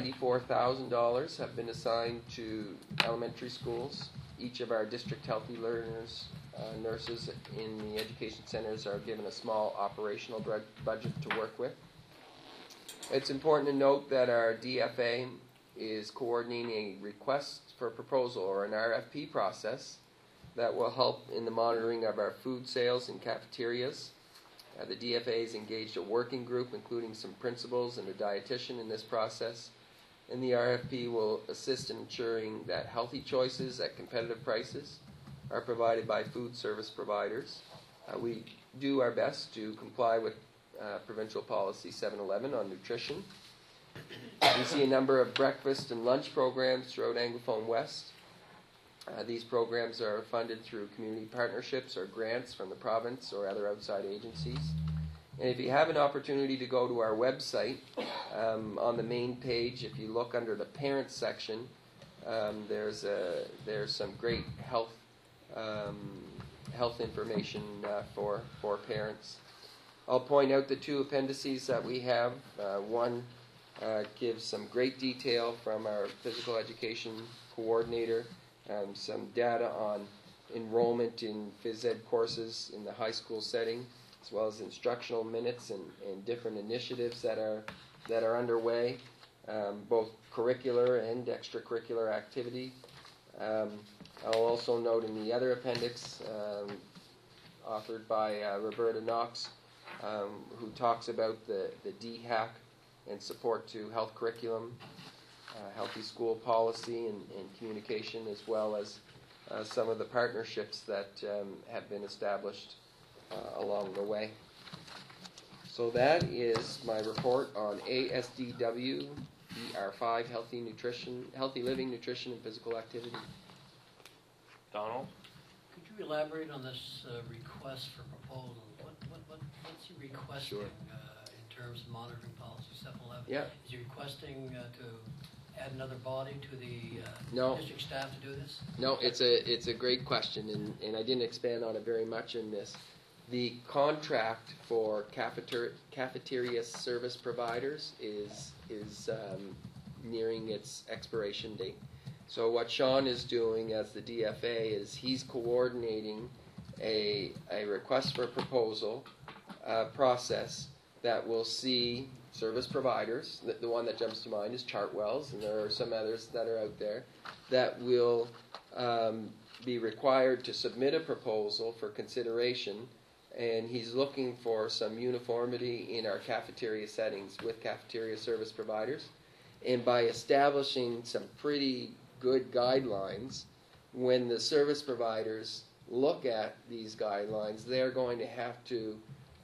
$94,000 have been assigned to elementary schools. Each of our district Healthy Learners nurses in the education centers are given a small operational budget to work with. It's important to note that our DFA is coordinating a request for proposal, or an RFP process, that will help in the monitoring of our food sales in cafeterias. The DFA has engaged a working group, including some principals and a dietitian in this process, and the RFP will assist in ensuring that healthy choices at competitive prices are provided by food service providers. We do our best to comply with provincial policy 711 on nutrition. We see a number of breakfast and lunch programs throughout Anglophone West. These programs are funded through community partnerships or grants from the province or other outside agencies. And if you have an opportunity to go to our website, on the main page, if you look under the parents section, there's some great health health information for parents. I'll point out the two appendices that we have. One gives some great detail from our physical education coordinator, some data on enrollment in phys ed courses in the high school setting, as well as instructional minutes and different initiatives that are underway, both curricular and extracurricular activity. I'll also note in the other appendix, authored by Roberta Knox, who talks about the DHAC and support to health curriculum, healthy school policy and communication, as well as some of the partnerships that have been established along the way. So that is my report on ASDW ER5, healthy living, nutrition, and physical activity. Donald? Could you elaborate on this request for proposal? What's he requesting Sure. In terms of monitoring policy 711? Yeah. Is he requesting to add another body to the No. district staff to do this? No, it's a great question, and I didn't expand on it very much in this. The contract for cafeteria service providers is nearing its expiration date. So what Sean is doing as the DFA is he's coordinating a request for proposal process that will see service providers. The one that jumps to mind is Chartwells, and there are some others that are out there that will be required to submit a proposal for consideration. And he's looking for some uniformity in our cafeteria settings with cafeteria service providers. And by establishing some pretty good guidelines, when the service providers look at these guidelines, they're going to have to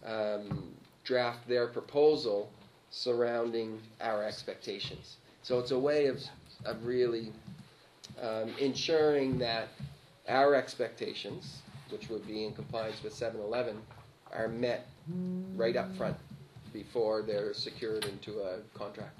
draft their proposal surrounding our expectations. So it's a way of really ensuring that our expectations, which would be in compliance with 711, are met right up front before they're secured into a contract.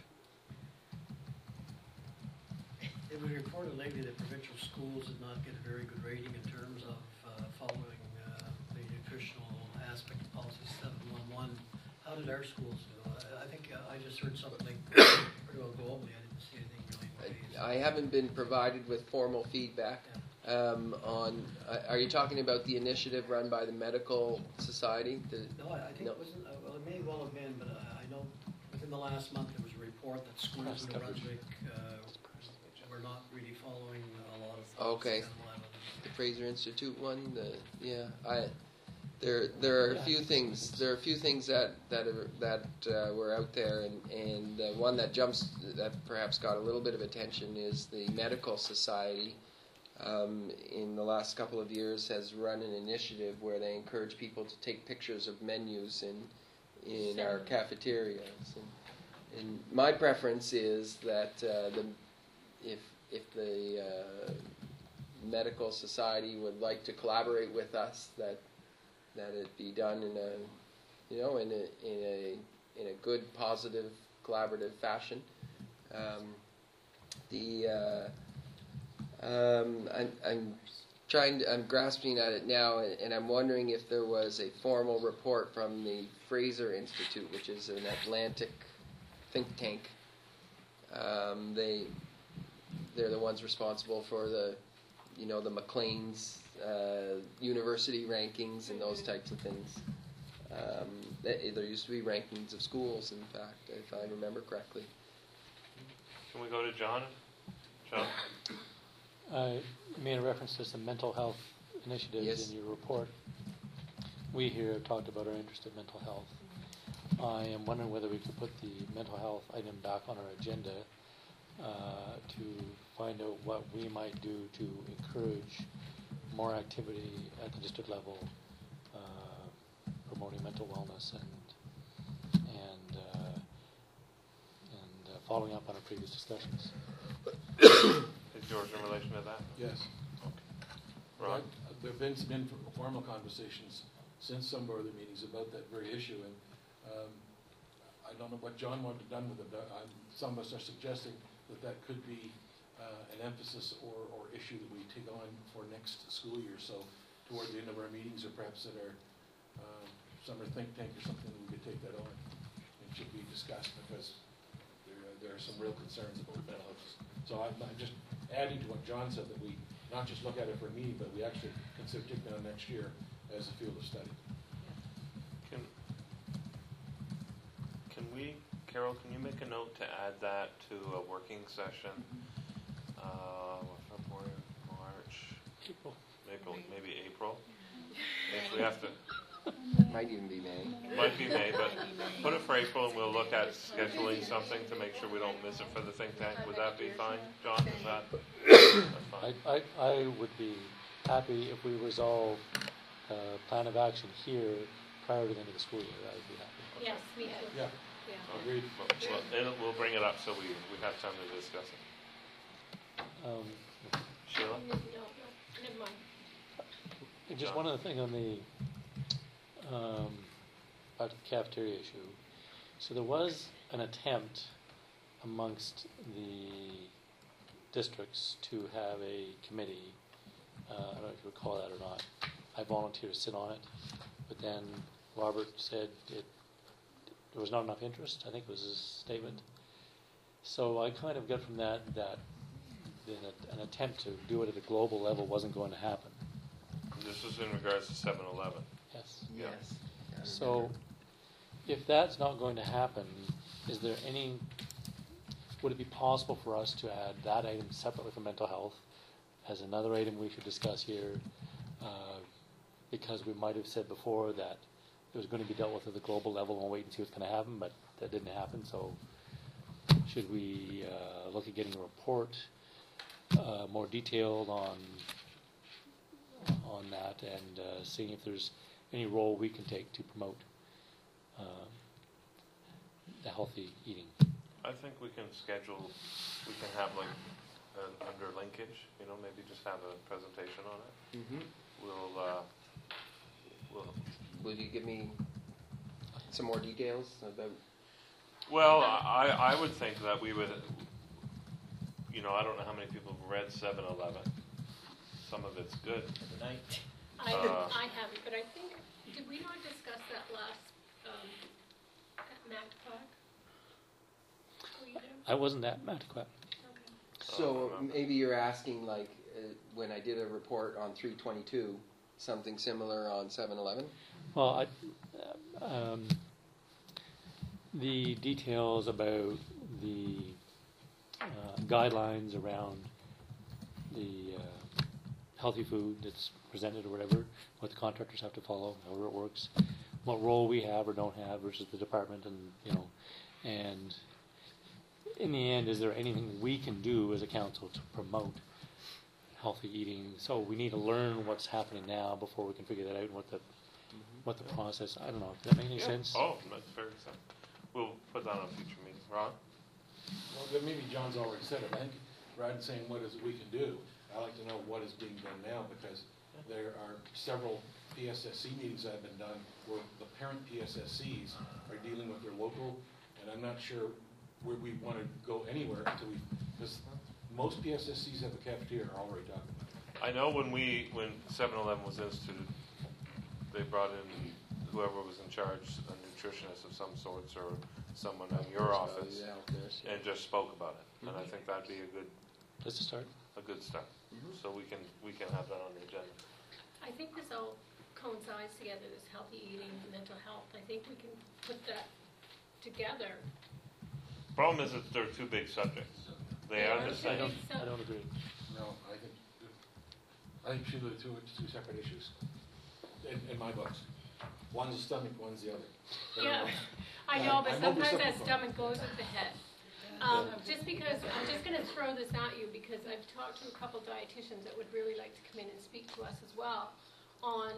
It was reported lately that provincial schools did not get a very good rating in terms of following the nutritional aspect of policy 711. How did our schools do? I think I just heard something pretty well globally. I didn't see anything really. I haven't been provided with formal feedback on. Are you talking about the initiative run by the Medical Society? No, I think it wasn't. Well, it may well have been, but I know within the last month there was a report that schools in New Brunswick were not really following a lot of. Okay. The Fraser Institute one. There are a few things. There are a few things that were out there, and one that perhaps got a little bit of attention is the Medical Society. In the last couple of years, has run an initiative where they encourage people to take pictures of menus in our cafeterias. And my preference is that if the Medical Society would like to collaborate with us, that it be done in a good, positive, collaborative fashion. I'm grasping at it now, and I'm wondering if there was a formal report from the Fraser Institute, which is an Atlantic think tank. They're the ones responsible for the Maclean's university rankings and those types of things. There used to be rankings of schools, in fact, if I remember correctly. Can we go to John? John? You made a reference to some mental health initiatives Yes. in your report. We here have talked about our interest in mental health. I am wondering whether we could put the mental health item back on our agenda to find out what we might do to encourage more activity at the district level, promoting mental wellness and following up on our previous discussions. Is yours in relation to that? Yes. Ron? There have been some informal conversations since some of the meetings about that very issue, and I don't know what John wanted done with it. Some of us are suggesting that could be an emphasis or issue that we take on for next school year. So toward the end of our meetings, or perhaps at our summer think tank or something, we could take that on. It should be discussed, because there are some real concerns about mental health. So I'm just adding to what John said, that we not just look at it for a meeting, but we actually consider taking it on next year as a field of study. Can we, Carol, can you make a note to add that to a working session? February, March, April. maybe April. If we have to, Might even be May. might be May, but put it for April, and we'll look at scheduling something to make sure we don't miss it for the think tank. Would that be fine, John? Is that that's fine? I would be happy if we resolve plan of action here prior to the end of the school year. I would be happy. Yes, me too. Yeah, Yeah. agreed. We'll bring it up so we have time to discuss it. Sheila? No, never mind. And just one other thing on the about the cafeteria issue. So there was an attempt amongst the districts to have a committee. I don't know if you recall that or not. I volunteered to sit on it, but then Robert said there was not enough interest. I think was his statement. So I kind of got from that an attempt to do it at a global level wasn't going to happen. This is in regards to 7-Eleven. Yes. Yeah. Yes. So, if that's not going to happen, is there would it be possible for us to add that item separately from mental health as another item we should discuss here? Because we might have said before that it was going to be dealt with at the global level and wait and see what's going to happen, but that didn't happen. So, should we look at getting a report more detailed on that and seeing if there's any role we can take to promote the healthy eating? I think we can have like under linkage, maybe just have a presentation on it. Mm-hmm. Will you give me some more details about? Well, I would think that we would, I don't know how many people have read 7-Eleven. Some of it's good. I haven't, but I think, did we not discuss that last at MacTac? Were you there? I wasn't at Mataqua. Okay. So maybe you're asking, like, when I did a report on 322, something similar on 7-Eleven? Well, the details about the guidelines around the healthy food that's presented or whatever, what the contractors have to follow, however it works, what role we have or don't have versus the department, and in the end, is there anything we can do as a council to promote healthy eating? So we need to learn what's happening now before we can figure that out and what the process. I don't know. Does that make any sense? Oh, that's very sense. We'll put that on a future meeting. Ron? Well, then maybe John's already said it. I think rather than saying what is it we can do, I like to know what is being done now, because there are several PSSC meetings that have been done where the parent PSSCs are dealing with their local, and I'm not sure where we want to go anywhere until because most PSSCs have a cafeteria are already talking about it. I know when 7-Eleven was instituted, they brought in whoever was in charge, a nutritionist of some sorts or someone in your office, and just spoke about it. And I think that'd be a good start. So we can have that on the agenda. I think this all coincides together, this healthy eating and mental health. I think we can put that together. Problem is that they're two big subjects. They are the same. I don't agree. No, I think Sheila, two separate issues in my books. One's the stomach, one's the other. Yeah, I know, but I'm sometimes that oversimplifying. stomach goes with the head. Just because, I'm just going to throw this at you because I've talked to a couple dietitians that would really like to come in and speak to us as well on,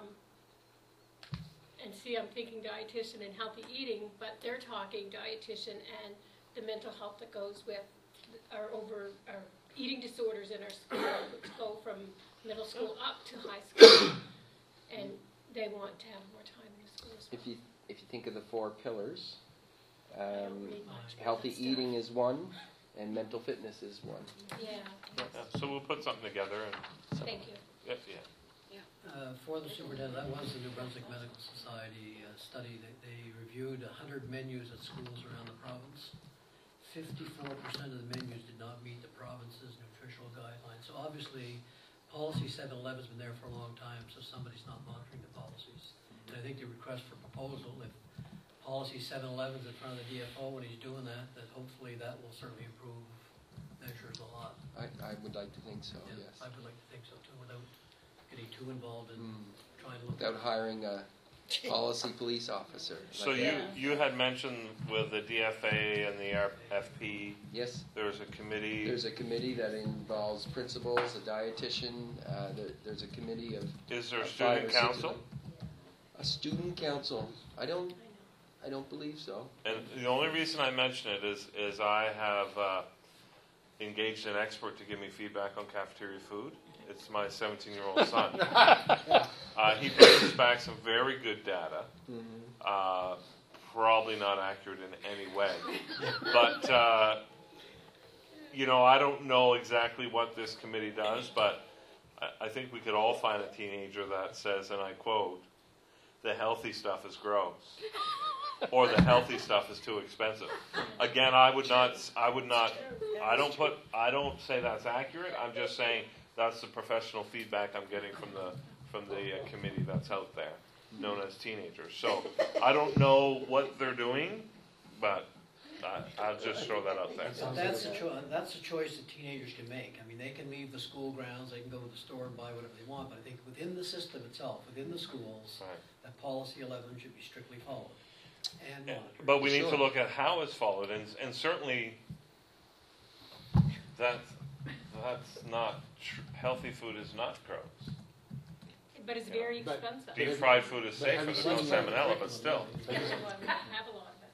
and see, I'm thinking dietitian and healthy eating, but they're talking dietitian and the mental health that goes with our eating disorders in our school, which go from middle school up to high school, and they want to have more time in the school as well. If you think of the 4 pillars, don't read much about healthy that stuff. eating is one, and mental fitness is one. Yeah, Yeah, so we'll put something together and thank you. yeah. For the superintendent, that was the New Brunswick Medical Society study. They reviewed 100 menus at schools around the province. 54% of the menus did not meet the province's nutritional guidelines. So obviously, policy 711 has been there for a long time, so somebody's not monitoring the policies. And I think the request for proposal, if policy 711 is in front of the DFO when he's doing that, that hopefully that will certainly improve measures a lot. I would like to think so, Yeah, yes. I would like to think so too, without getting too involved in trying to look. Without hiring a policy police officer. So like that. you had mentioned with the DFA and the RFP, Yes, there's a committee. there's a committee that involves principals, a dietitian, there's a committee of Is there a 5 or student 6 council? of them. A student council, I don't believe so. And the only reason I mention it is I have engaged an expert to give me feedback on cafeteria food. It's my 17-year-old son. He brings back some very good data. Probably not accurate in any way. But, I don't know exactly what this committee does, but I think we could all find a teenager that says, and I quote, "The healthy stuff is gross." Or the healthy stuff is too expensive. Again, I don't say that's accurate. I'm just saying that's the professional feedback I'm getting from the committee that's out there, known as teenagers. So I don't know what they're doing, but I'll just throw that out there. That's a choice that teenagers can make. I mean, they can leave the school grounds, they can go to the store and buy whatever they want, but I think within the system itself, within the schools, Right. that policy 11 should be strictly followed and monitored. But we need to Sure. look at how it's followed, and certainly that's not healthy food is not gross. But it's very But- expensive. Deep fried food is But have safer. you There's no seen that salmonella, but still. Yeah, well, we have a lot of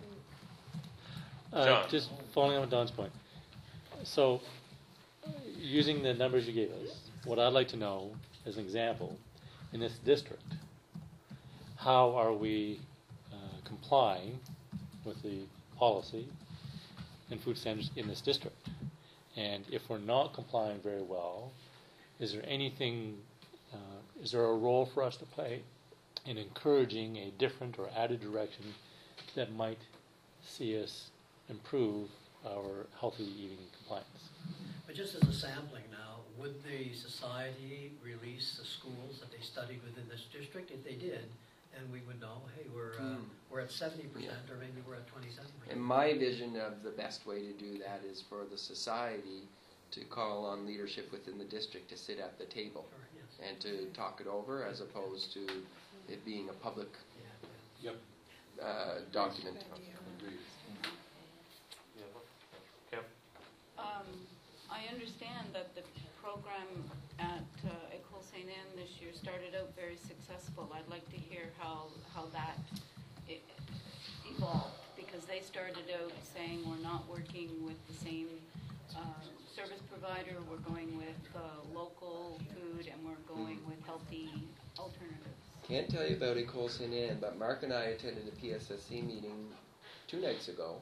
it. John. Just following on Don's point. So, using the numbers you gave us, what I'd like to know, as an example, in this district, how are we complying with the policy and food standards in this district? And if we're not complying very well, is there is there a role for us to play in encouraging a different or added direction that might see us improve our healthy eating compliance? But just as a sampling now, would the society release the schools that they studied within this district? If they did, then we would know, hey, we're at 70% or maybe we're at 27%. And my vision of the best way to do that is for the society to call on leadership within the district to sit at the table Sure, yes. and to talk it over as opposed to it being a public Yep. document. Agreed. I understand that the program at École Sainte-Anne this year started out very successful. I'd like to hear how that evolved, because they started out saying we're not working with the same service provider, we're going with local food, and we're going with healthy alternatives. Can't tell you about École Sainte-Anne, but Mark and I attended a PSSC meeting 2 nights ago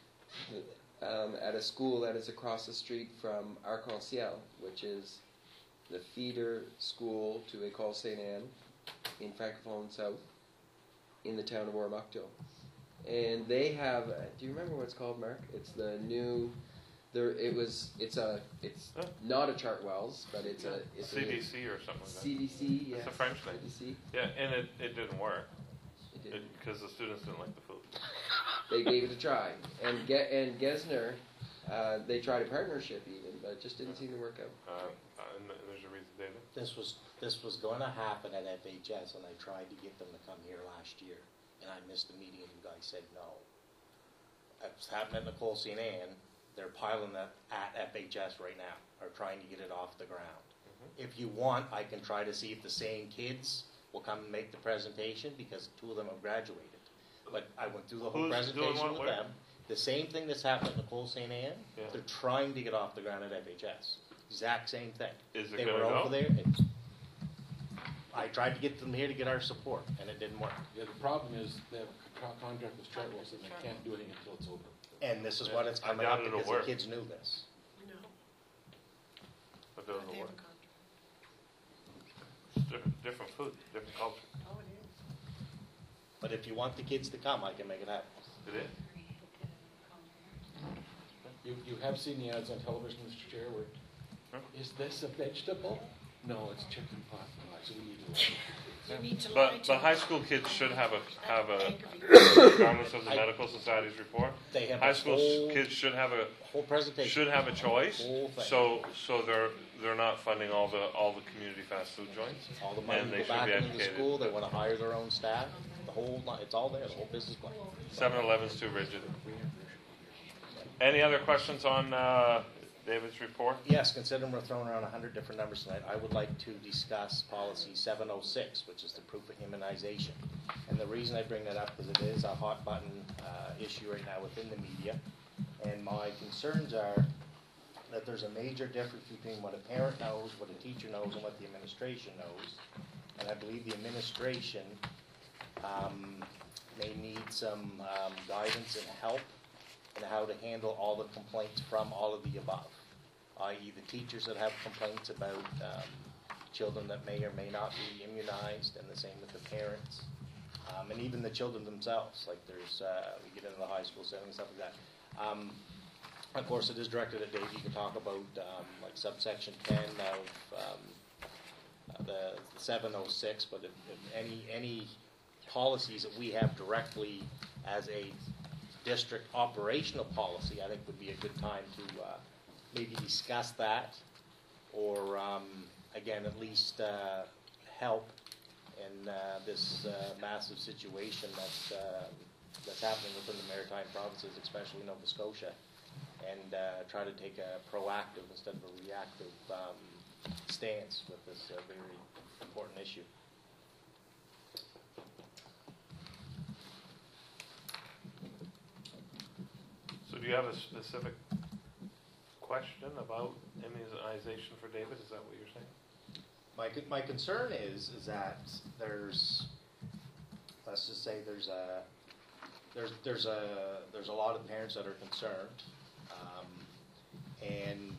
at a school that is across the street from Arc-en-Ciel, which is the feeder school to École Sainte-Anne in Francophone South in the town of Oromocto. And they have, do you remember what it's called, Mark? It's the new, it's not a Chartwells, but it's a CDC or something like that. CDC, yeah. It's a French thing. CDC. Yeah, and it didn't work It did. because the students didn't like the food. They gave it a try. And Gesner, they tried a partnership even, but it just didn't seem to work out. And there's a reason, David. This was going to happen at FHS, and I tried to get them to come here last year, and I missed the meeting, and you guys said no. It's happening at Nicole St. Anne. They're piling that at FHS right now, or trying to get it off the ground. If you want, I can try to see if the same kids will come and make the presentation, because 2 of them have graduated. But I went through the whole Who's presentation doing what, with where? them. The same thing that's happened at Nicole St. Anne, Yeah. they're trying to get off the ground at FHS. Exact same thing. Is it They going were to over go? there. I tried to get them here to get our support, and it didn't work. Yeah, the problem is they have a contract with Chartwells, and they can't do anything until it's over. And this is what it's I coming doubt up it'll because work. the kids knew this. No, It doesn't they have work. a contract. different food, different culture. But if you want the kids to come, I can make it happen. It is. You have seen the ads on television, Mr. Chair, where, is this a vegetable? No, it's chicken pot. So we need to. You need to lie But to high school kids should have a regardless of the I- medical society's report. They have High a school whole, kids should have a whole presentation. choice. Whole thing. So they're not funding all the community fast food joints. All the money and they go should back be into the educated. school. They want to hire their own staff. The whole, it's all there. The whole business plan. 7-Eleven's too rigid. Any other questions on David's report? Yes, considering we're throwing around 100 different numbers tonight, I would like to discuss policy 706, which is the proof of immunization. And the reason I bring that up is it is a hot button issue right now within the media. And my concerns are that there's a major difference between what a parent knows, what a teacher knows, and what the administration knows. And I believe the administration may need some guidance and help in how to handle all the complaints from all of the above, i.e. the teachers that have complaints about children that may or may not be immunized, and the same with the parents, and even the children themselves. Like there's, we get into the high school setting and stuff like that. Of course, it is directed at Dave. You can talk about like subsection 10 of the 706, but if any policies that we have directly as a district operational policy, I think would be a good time to maybe discuss that, or again, at least help in this massive situation that's happening within the maritime provinces, especially Nova Scotia, and try to take a proactive instead of a reactive stance with this very important issue. So do you have a specific question about immunization for David? Is that what you're saying? My concern is that there's, let's just say there's a lot of parents that are concerned, and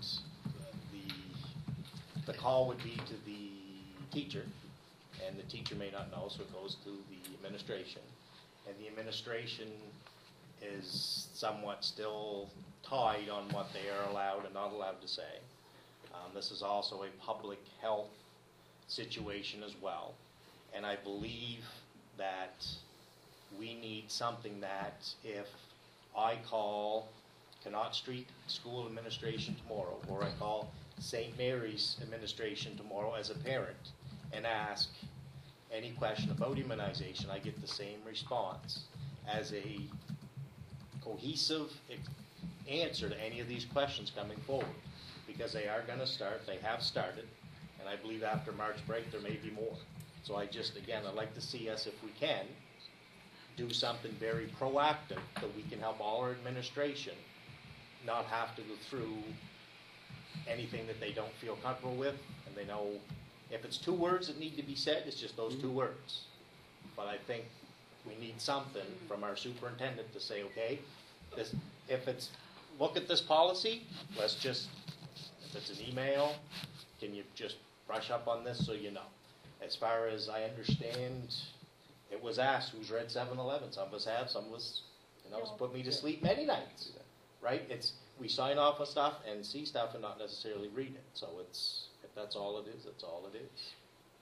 the call would be to the teacher, and the teacher may not know, so it goes to the administration, and the administration is somewhat still tied on what they are allowed and not allowed to say. This is also a public health situation as well, and I believe that we need something that if I call Connaught Street School Administration tomorrow, or I call St. Mary's Administration tomorrow as a parent and ask any question about immunization, I get the same response as a cohesive answer to any of these questions coming forward, because they are going to start, they have started, and I believe after March break there may be more. So I'd like to see us, if we can, do something very proactive that we can help all our administration not have to go through anything that they don't feel comfortable with, and they know if it's 2 words that need to be said, it's just those 2 words. But I think we need something from our superintendent to say, okay, if it's, look at this policy, let's just, if it's an email, can you just brush up on this so you know? As far as I understand, it was asked, who's read 7-Eleven? Some of us have, some of us, it's put me to sleep many nights, right? We sign off on stuff and see stuff and not necessarily read it. So if that's all it is, that's all it is.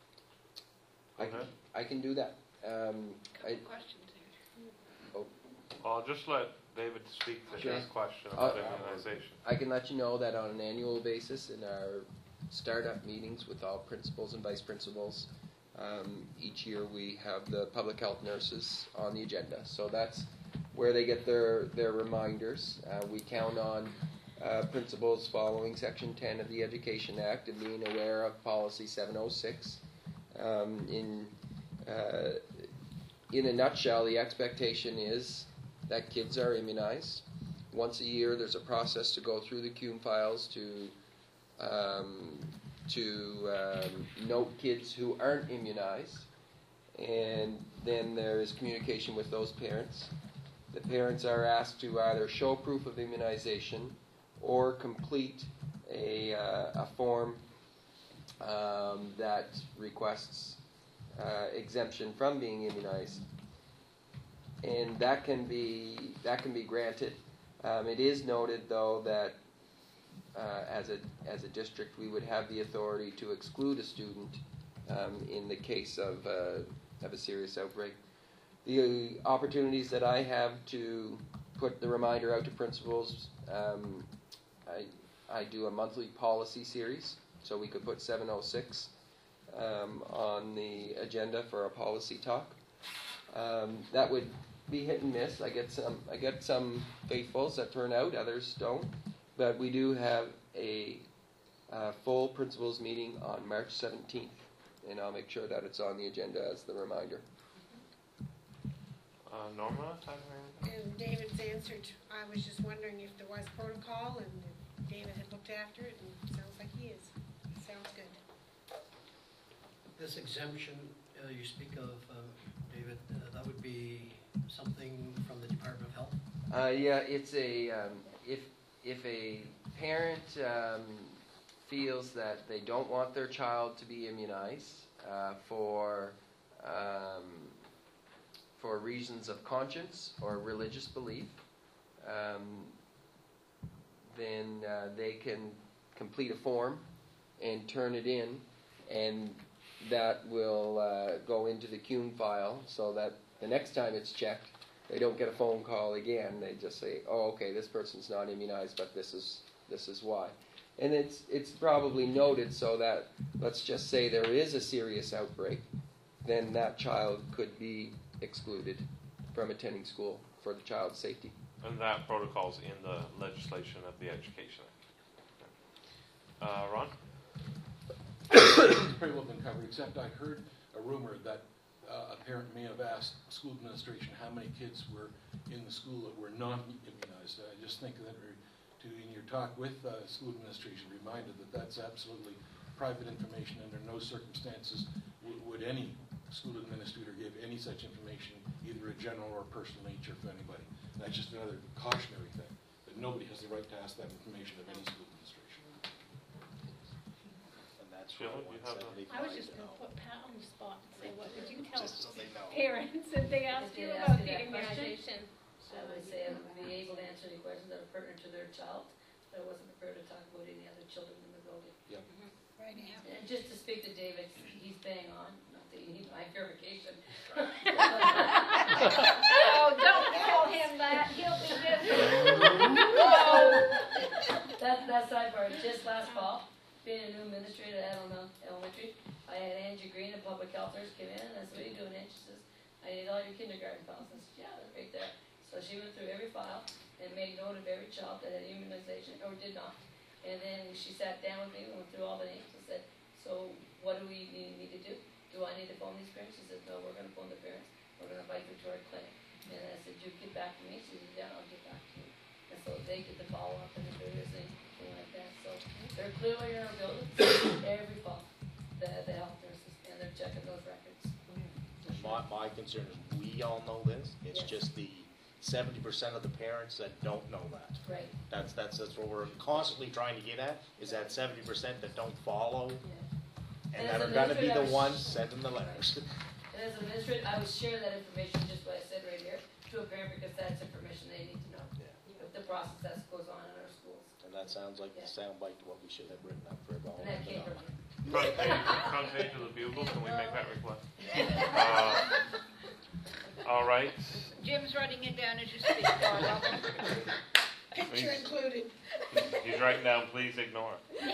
I can do that. Questions here. I'll just let David speak to Sure. his question about immunization. I can let you know that on an annual basis in our startup meetings with all principals and vice principals, each year we have the public health nurses on the agenda. So that's where they get their reminders. We count on principals following Section 10 of the Education Act and being aware of Policy 706. In a nutshell, the expectation is that kids are immunized. Once a year, there's a process to go through the CUME files to note kids who aren't immunized, and then there is communication with those parents. The parents are asked to either show proof of immunization or complete a form that requests exemption from being immunized, and that can be granted. It is noted, though, that as a district, we would have the authority to exclude a student in the case of a serious outbreak. The opportunities that I have to put the reminder out to principals, I do a monthly policy series, so we could put 706 on the agenda for a policy talk. That would be hit and miss. I get some faithfuls that turn out, others don't. But we do have a full principals meeting on March 17th, and I'll make sure that it's on the agenda as the reminder. Norma, time And David's answered, I was just wondering if there was protocol, and if David had looked after it, and it sounds like he is. Sounds good. This exemption you speak of, David, that would be something from the Department of Health? Yeah, it's a if a parent feels that they don't want their child to be immunized for reasons of conscience or religious belief, then they can complete a form and turn it in, and that will go into the CUNE file, so that the next time it's checked, they don't get a phone call again. They just say, "Oh, okay, this person's not immunized, but this is why." And it's probably noted so that, let's just say there is a serious outbreak, then that child could be excluded from attending school for the child's safety. And that protocol's in the legislation of the Education Act. Ron? It's pretty well been covered, except I heard a rumor that a parent may have asked school administration how many kids were in the school that were not immunized. I just think that in your talk with school administration, reminded that that's absolutely private information. Under no circumstances would any school administrator give any such information, either a general or personal nature, for anybody. And that's just another cautionary thing, that nobody has the right to ask that information of any school administration. And that's Sheila, you have a- I was just going to put Pat on the spot and say, what would you tell Just so they know. parents if they ask If you they about ask you the that question. immunization? I would say I would be able to answer any questions that are pertinent to their child, but I wasn't prepared to talk about any other children in the building. Right now. And just to speak to David, he's bang on, not that you need my verification. Oh, don't tell him that, he'll be busy. That's sidebar. Just last fall, being a new administrator at Adel Elementary, I had Angie Green, a public health nurse, come in, and I said, "What are you doing?" And she says, "I need all your kindergarten files." And I said, "Yeah, they're right there." So she went through every file and made note of every child that had immunization or did not. And then she sat down with me and went through all the names and said, "So what do we need me to do? Do I need to phone these parents?" She said, "No, we're going to phone the parents. We're going to invite them to our clinic." And I said, "You get back to me." She said, "Yeah, I'll get back to you." And so they did the follow-up, and if there is anything like that. So they're clearly in our building every fall, the health nurses, and they're checking those records. My concern is, we all know this, it's Yes. just the 70% of the parents that don't know that. Right. That's what we're constantly trying to get at, is that 70% that don't follow, Yeah. and And that as are gonna be administrator, the I was- ones sending the letters. And as an administrator, I would share that information, just what I said right here, to a parent, because that's information they need to know. Yeah. With the process that goes on in our schools. And that sounds like the soundbite to what we should have written up for about. And that came from you. Front page of the Bugle, can we make that request? All right. Jim's writing it down as you speak. Picture included. He's writing down, please ignore.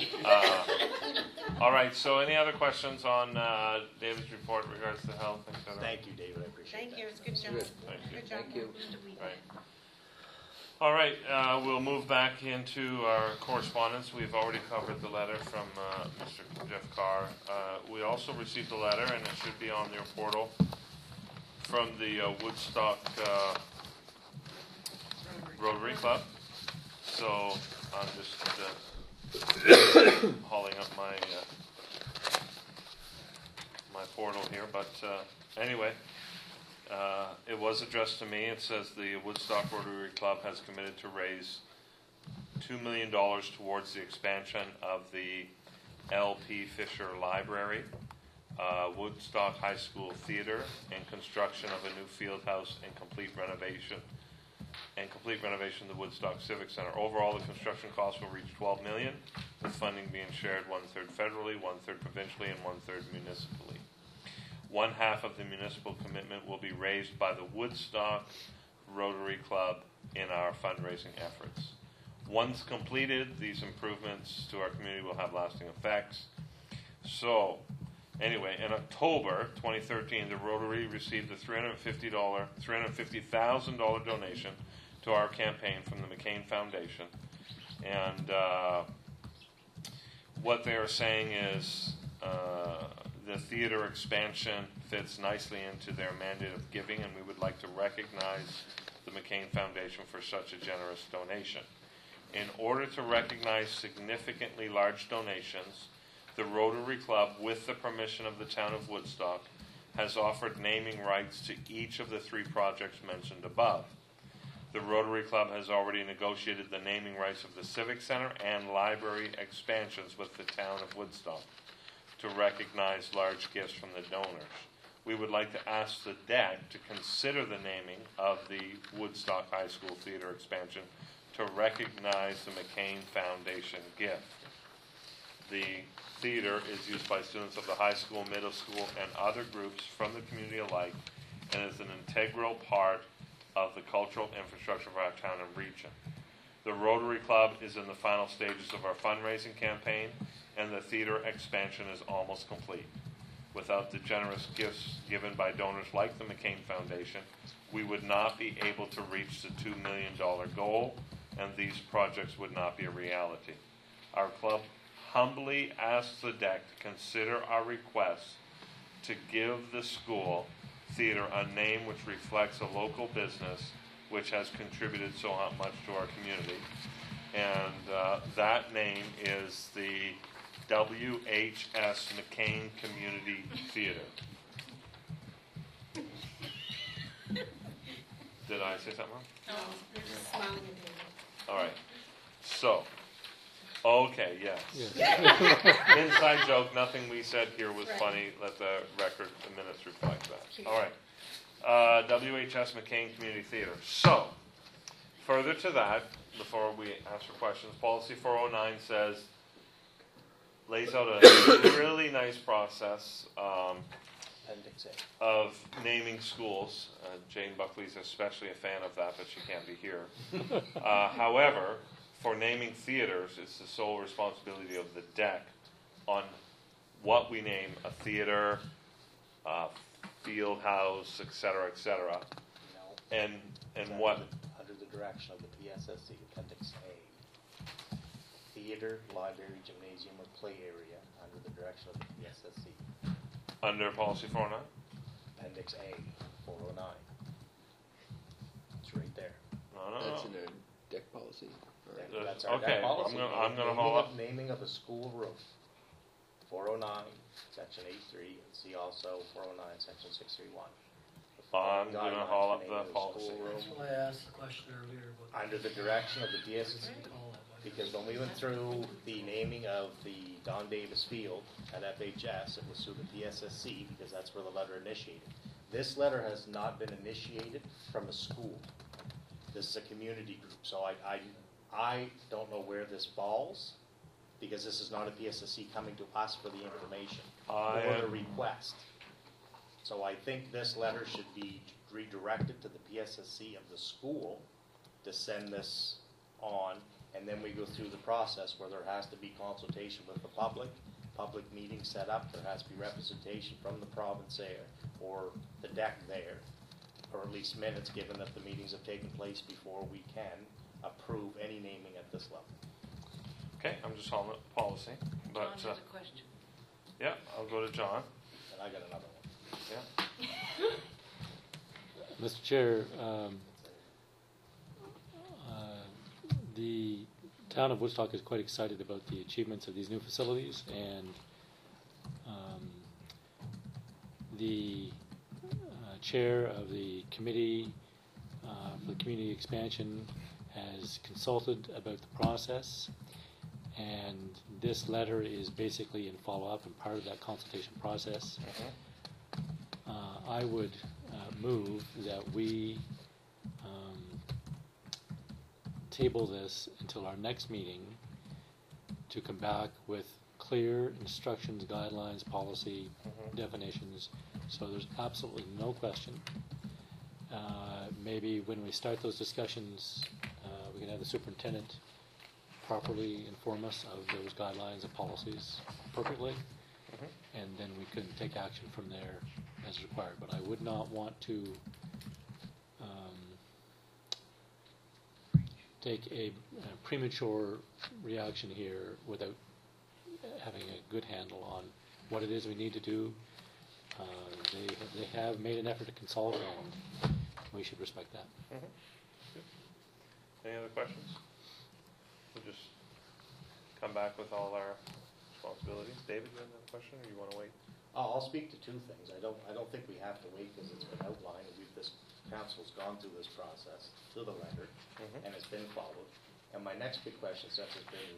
All right, so any other questions on David's report in regards to health, et cetera? Thank you, David, I appreciate that. Thank you, it's good job. Good. Thank you. Good job. Thank you. Right. All right, we'll move back into our correspondence. We've already covered the letter from Mr. Jeff Carr. We also received a letter, and it should be on your portal, from the Woodstock Rotary Club. So I'm just hauling up my my portal here, but anyway. It was addressed to me. It says the Woodstock Rotary Club has committed to raise $2 million towards the expansion of the L.P. Fisher Library, Woodstock High School Theater, and construction of a new field house and complete renovation of the Woodstock Civic Center. Overall, the construction costs will reach $12 million, with funding being shared 1/3 federally, 1/3 provincially, and 1/3 municipally. One half of the municipal commitment will be raised by the Woodstock Rotary Club in our fundraising efforts. Once completed, these improvements to our community will have lasting effects. So, anyway, in October 2013, the Rotary received a $350,000 donation to our campaign from the McCain Foundation. And what they are saying is the theater expansion fits nicely into their mandate of giving, and we would like to recognize the McCain Foundation for such a generous donation. In order to recognize significantly large donations, the Rotary Club, with the permission of the town of Woodstock, has offered naming rights to each of the 3 projects mentioned above. The Rotary Club has already negotiated the naming rights of the Civic Center and library expansions with the town of Woodstock to recognize large gifts from the donors. We would like to ask the DEC to consider the naming of the Woodstock High School Theater expansion to recognize the McCain Foundation gift. The theater is used by students of the high school, middle school, and other groups from the community alike, and is an integral part of the cultural infrastructure of our town and region. The Rotary Club is in the final stages of our fundraising campaign, and the theater expansion is almost complete. Without the generous gifts given by donors like the McCain Foundation, we would not be able to reach the $2 million goal, and these projects would not be a reality. Our club humbly asks the DEC to consider our request to give the school theater a name which reflects a local business which has contributed so much to our community. And that name is the WHS McCain Community Theater. Did I say something wrong? No, you're just smiling at David. All right. So, okay, yes. Inside joke, nothing we said here was Right. funny. Let the record, the minutes reflect that. Cute. All right. WHS McCain Community Theater. So, further to that, before we ask for questions, Policy 409 says, lays out a really nice process Appendix A. of naming schools. Jane Buckley's especially a fan of that, but she can't be here. However, for naming theaters, it's the sole responsibility of the DEC on what we name a theater, field house, et cetera, No. and It's what. Under the direction of the PSSC, Appendix A. Theater, library, gymnasium, or play area under the direction of the PSSC. Under Policy 409? Appendix A, 409. It's right there. No. That's in their deck policy. All right. That's our Okay, policy. I'm gonna Naming hold of- up. Naming of a school roof. 409, Section 8.3, and see also 409, Section 631. The I'm following gonna guidelines haul for up the naming of policy. school room That's why I asked the question earlier about. under the direction of the PSSC. Call that way. Because when we went through the naming of the Don Davis Field at FHS, it was through the PSSC because that's where the letter initiated. This letter has not been initiated from a school. This is a community group, so I don't know where this falls because this is not a PSSC coming to us for the information or the request. So I think this letter should be redirected to the PSSC of the school to send this on. And then we go through the process where there has to be consultation with the public meetings set up, there has to be representation from the province there, or the DEC there, or at least minutes given that the meetings have taken place before we can approve any naming at this level. Okay, I'm just hauling up policy. But, John has a question. yeah, I'll go to John. And I got another one. Yeah. Mr. Chair, the town of Woodstock is quite excited about the achievements of these new facilities, and the chair of the committee for the community expansion has consulted about the process, And this letter is basically in follow-up and part of that consultation process. I would move that we table this until our next meeting to come back with clear instructions, guidelines, policy, definitions, so there's absolutely no question. Maybe when we start those discussions, we can have the superintendent properly inform us of those guidelines and policies appropriately, and then we can take action from there as required. But I would not want to take a premature reaction here without having a good handle on what it is we need to do. They have made an effort to consolidate, and we should respect that. Any other questions? We'll just come back with all our responsibilities. David, you have another question, or you want to wait? I'll speak to two things. I don't think we have to wait because it's been outlined. This council's gone through this process to the letter, and it's been followed. And my next big question, since it's been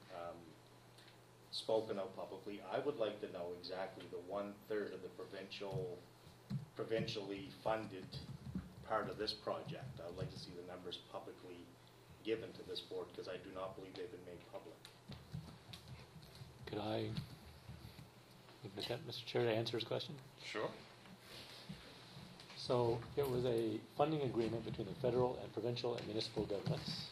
spoken of publicly, I would like to know exactly the 1/3 of the provincially funded part of this project. I'd like to see the numbers publicly given to this board because I do not believe they've been made public. Could I admit that, Mr. Chair, to answer his question? Sure. So it was a funding agreement between the federal and provincial and municipal governments.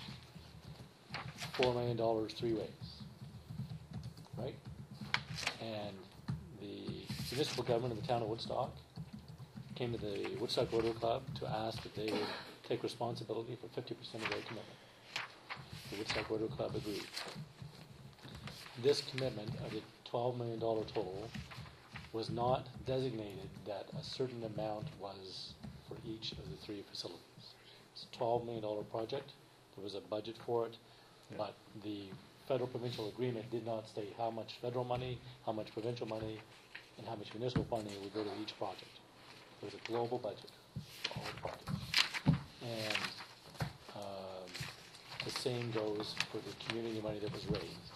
$4 million 3 ways, right? And the municipal government of the town of Woodstock came to the Woodstock Rotary Club to ask that they would take responsibility for 50% of their commitment. The Woodstock Rotary Club agreed. This commitment of the $12 million total was not designated that a certain amount was for each of the 3 facilities. It's a $12 million project. There was a budget for it, but the federal-provincial agreement did not state how much federal money, how much provincial money, and how much municipal money would go to each project. It was a global budget for all the projects. And the same goes for the community money that was raised.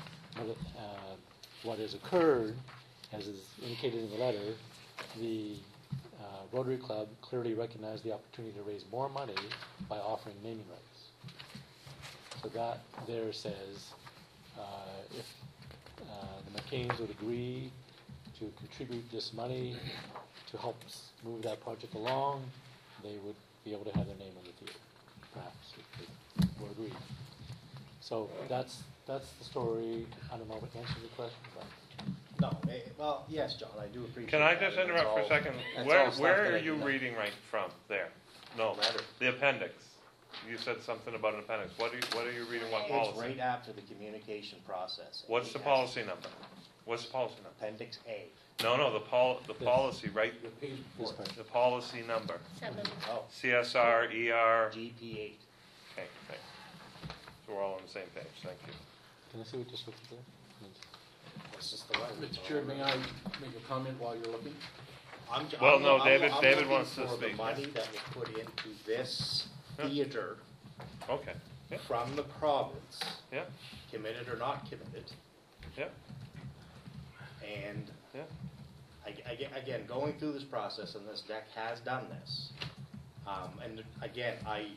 What has occurred, as is indicated in the letter, the Rotary Club clearly recognized the opportunity to raise more money by offering naming rights. So that there says if the McCains would agree to contribute this money to help move that project along, they would be able to have their name on the theater, perhaps, if they were agreed. So that's the story. I don't know if it answers the question, but... No, well, yes, John, I do appreciate. Can I that. just interrupt for a second? Where are you reading right from? There. No, the appendix. You said something about an appendix. What are you reading? What policy? It's right after the communication process. What's the policy number? What's the policy number? Appendix A. No, the policy, right? The policy number. 7. Oh, CSR, ER. GP8. Okay, thanks. So we're all on the same page. Thank you. Can I see what just looked at there? This is the letter. Mr. Chair, may I make a comment while you're looking? Well, no, I'm David looking wants to for speak. the money that was put into this theater Okay. Yeah. from the province, Yeah. committed or not committed. Yeah. And Yeah. again, going through this process, and this deck has done this. And again, I'm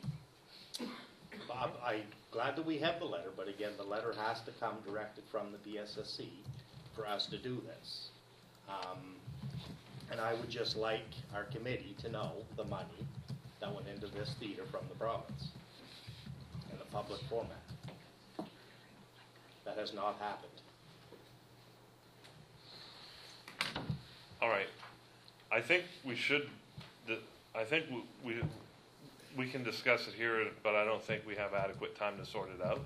glad that we have the letter, but again, the letter has to come directed from the PSSC for us to do this. And I would just like our committee to know the money that went into this theater from the province in a public format. That has not happened. All right. I think we should. I think we can discuss it here, but I don't think we have adequate time to sort it out.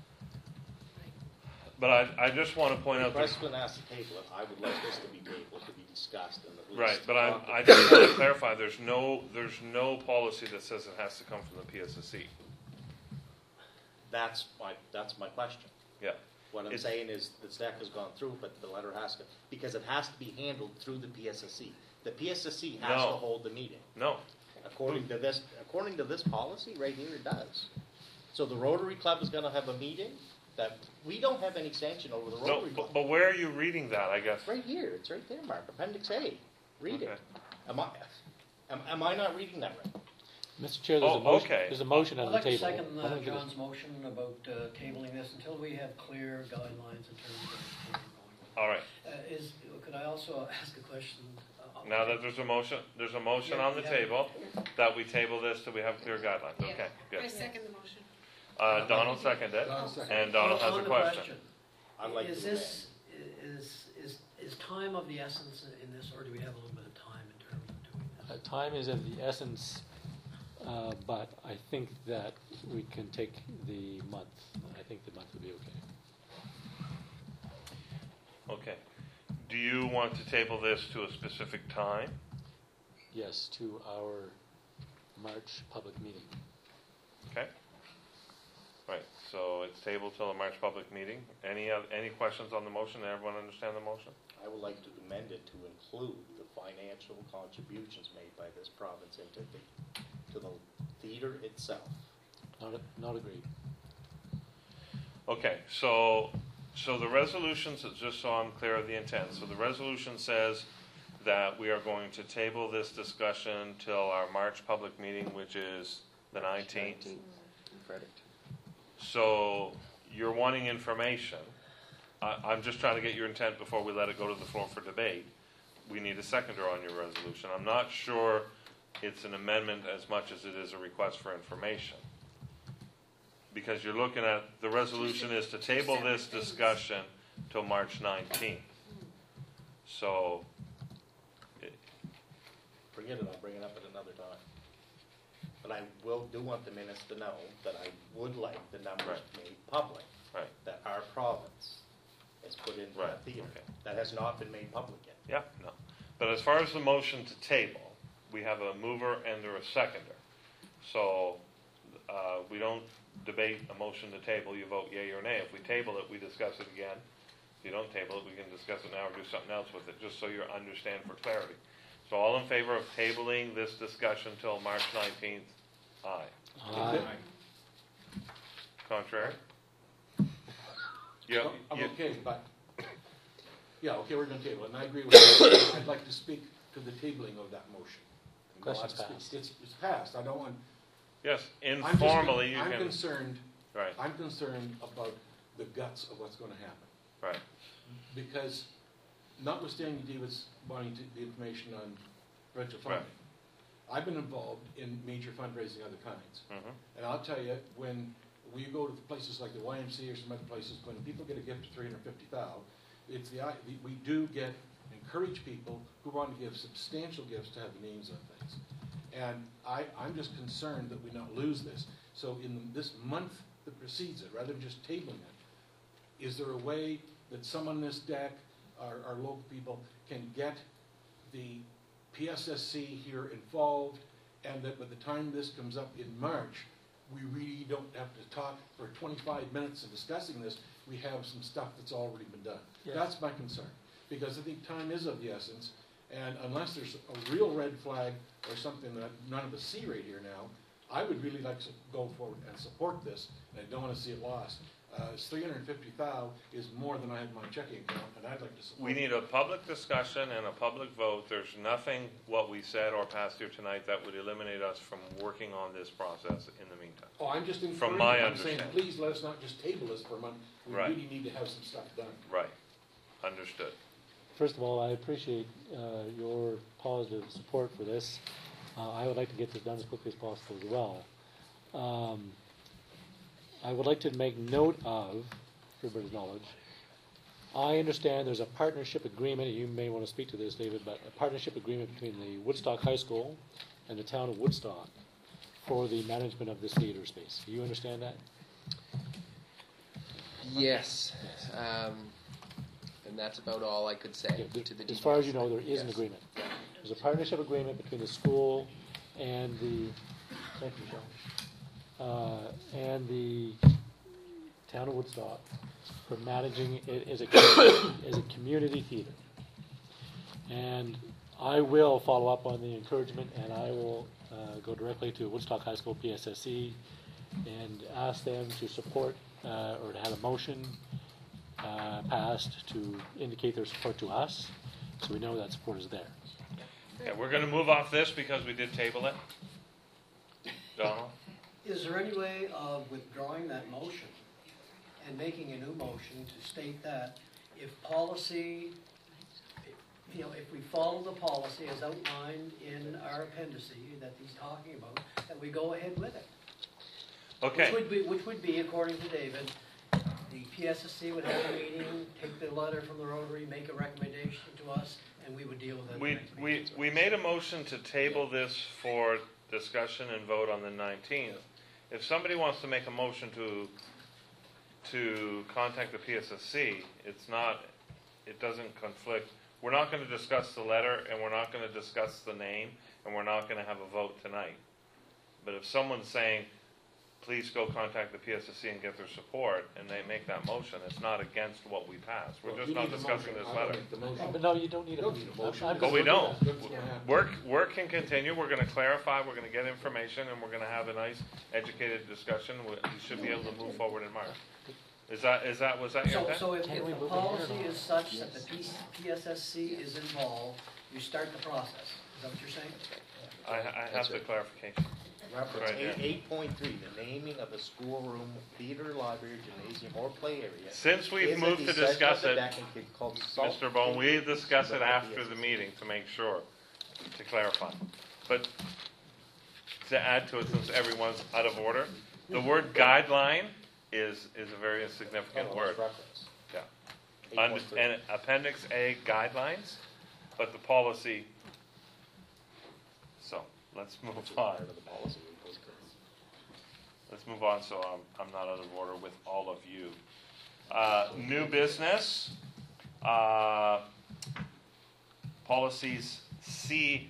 But I just want to point out. The president asked to table it. I would like this to be tabled, to be discussed, and at least Right, but talked I about. just want to clarify. There's no policy that says it has to come from the PSSC. That's my question. Yeah. What I'm saying is the stack has gone through, but the letter has to, because it has to be handled through the PSSC. The PSSC has No. to hold the meeting. No. According to this policy right here, it does. So the Rotary Club is going to have a meeting, that we don't have any sanction over the No, Rotary Club. but where are you reading that, I guess? Right here, it's right there, Mark, Appendix A. Read Okay. it. Am I not reading that right? Mr. Chair, there's a Oh, motion, okay. there's a motion I'd on the like table. to second I'm gonna get John's motion about tabling this until we have clear guidelines in terms of where we're going with it. All right. Could I also ask a question? Now that there's a motion Yeah, on the yeah. table, that we table this till we have clear guidelines. Yeah. Okay, I good. second the motion. Donald seconded it, Donald seconded. and Donald has On a the question. I'd like Is to this, is time of the essence in this, or do we have a little bit of time in terms of doing this? Time is of the essence, but I think that we can take the month. I think the month would be okay. Okay. Do you want to table this to a specific time? Yes, to our March public meeting. Okay. Right, so it's tabled till the March public meeting. Any questions on the motion? Everyone understand the motion? I would like to amend it to include the financial contributions made by this province to the theater itself. Not agreed. Okay, so the resolutions, just so I'm clear of the intent, so the resolution says that we are going to table this discussion till our March public meeting, which is the 19th. Verdict. So you're wanting information. I'm just trying to get your intent before we let it go to the floor for debate. We need a seconder on your resolution. I'm not sure it's an amendment as much as it is a request for information. Because you're looking at, the resolution is to table this discussion till March 19th. So, Forget it, I'll bring it up at another time. But I do want the minutes to know that I would like the numbers made public. Right. That our province has put into Right, that theater. okay. That has not been made public yet. yeah, no. But as far as the motion to table, we have a mover and a seconder. So, we don't debate a motion to table, you vote yea or nay. If we table it, we discuss it again. If you don't table it, we can discuss it now or do something else with it, just so you understand for clarity. So all in favor of tabling this discussion till March 19th? Aye. Aye. Contrary? Yeah, I'm yeah. okay, but, yeah, okay, we're gonna table it, and I agree with you. I'd like to speak to the tabling of that motion. Question's passed. It's passed, I don't want. Yes, I'm just- informally you I'm can, concerned, right, I'm concerned about the guts of what's gonna happen. right. Because notwithstanding David's wanting the information on provincial Right. funding, I've been involved in major fundraising of other kinds. Mhm. And I'll tell you, when we go to places like the YMCA or some other places, when people get a gift of $350,000, we do encourage people who want to give substantial gifts to have the names on things. And I'm just concerned that we not lose this. So in this month that precedes it, rather than just tabling it, is there a way that someone in this deck, our local people, can get the PSSC here involved, and that by the time this comes up in March, we really don't have to talk for 25 minutes of discussing this. We have some stuff that's already been done. Yes. That's my concern, because I think time is of the essence, and unless there's a real red flag or something that none of us see right here now, I would really like to go forward and support this, and I don't want to see it lost. It's $350,000 is more than I have in my checking account, and I'd like to support We it. need a public discussion and a public vote. There's nothing, what we said or passed here tonight, that would eliminate us from working on this process in the meantime. Oh, I'm just encouraging. From my I'm saying, understanding. please let us not just table this for a month. We Right. really need to have some stuff done. Right, understood. First of all, I appreciate your positive support for this. I would like to get this done as quickly as possible as well. I would like to make note of, for everybody's knowledge, I understand there's a partnership agreement, and you may want to speak to this, David, but a partnership agreement between the Woodstock High School and the town of Woodstock for the management of this theater space. Do you understand that? Yes, and that's about all I could say Yeah, to the as far as you details. know, there is an Yes. agreement. There's a partnership agreement between the school and the, thank you, Michelle, and the town of Woodstock for managing it as a community theater. And I will follow up on the encouragement, and I will go directly to Woodstock High School PSSE and ask them to support or to have a motion passed to indicate their support to us, so we know that support is there. Yeah, we're gonna move off this because we did table it. Donald? Is there any way of withdrawing that motion and making a new motion to state that if policy, if we follow the policy as outlined in our appendice that he's talking about, that we go ahead with it? Okay. Which would be, according to David, the PSSC would have a meeting, take the letter from the Rotary, make a recommendation to us, and we would deal with it. at the next meeting. We made a motion to table this for discussion and vote on the 19th. If somebody wants to make a motion to contact the PSSC, it doesn't conflict. We're not going to discuss the letter, and we're not going to discuss the name, and we're not going to have a vote tonight. But if someone's saying, please go contact the PSSC and get their support, and they make that motion, it's not against what we passed. We're just not discussing this letter. But no, you don't need a motion. But we don't. Work can continue. We're going to clarify. We're going to get information, and we're going to have a nice, educated discussion. We should be able to move forward in March. Was that your intent? So if the policy is such that the PSSC is involved, you start the process. Is that what you're saying? I have the clarification. Reference Right, yeah. 8.3, the naming of a schoolroom, theater, library, gymnasium, or play area. Since we've is a moved to concession discuss of the it, deck and can consult Mr. Bone, we discuss it with the after the PSSC. meeting to make sure, to clarify. But to add to it, since everyone's out of order, the word guideline is a very significant Oh, word. it's reference. Yeah. 8.3. And Appendix A, guidelines, but the policy, so let's move It's on. part of the policy. Let's move on so I'm not out of order with all of you. New business, policies CSR1,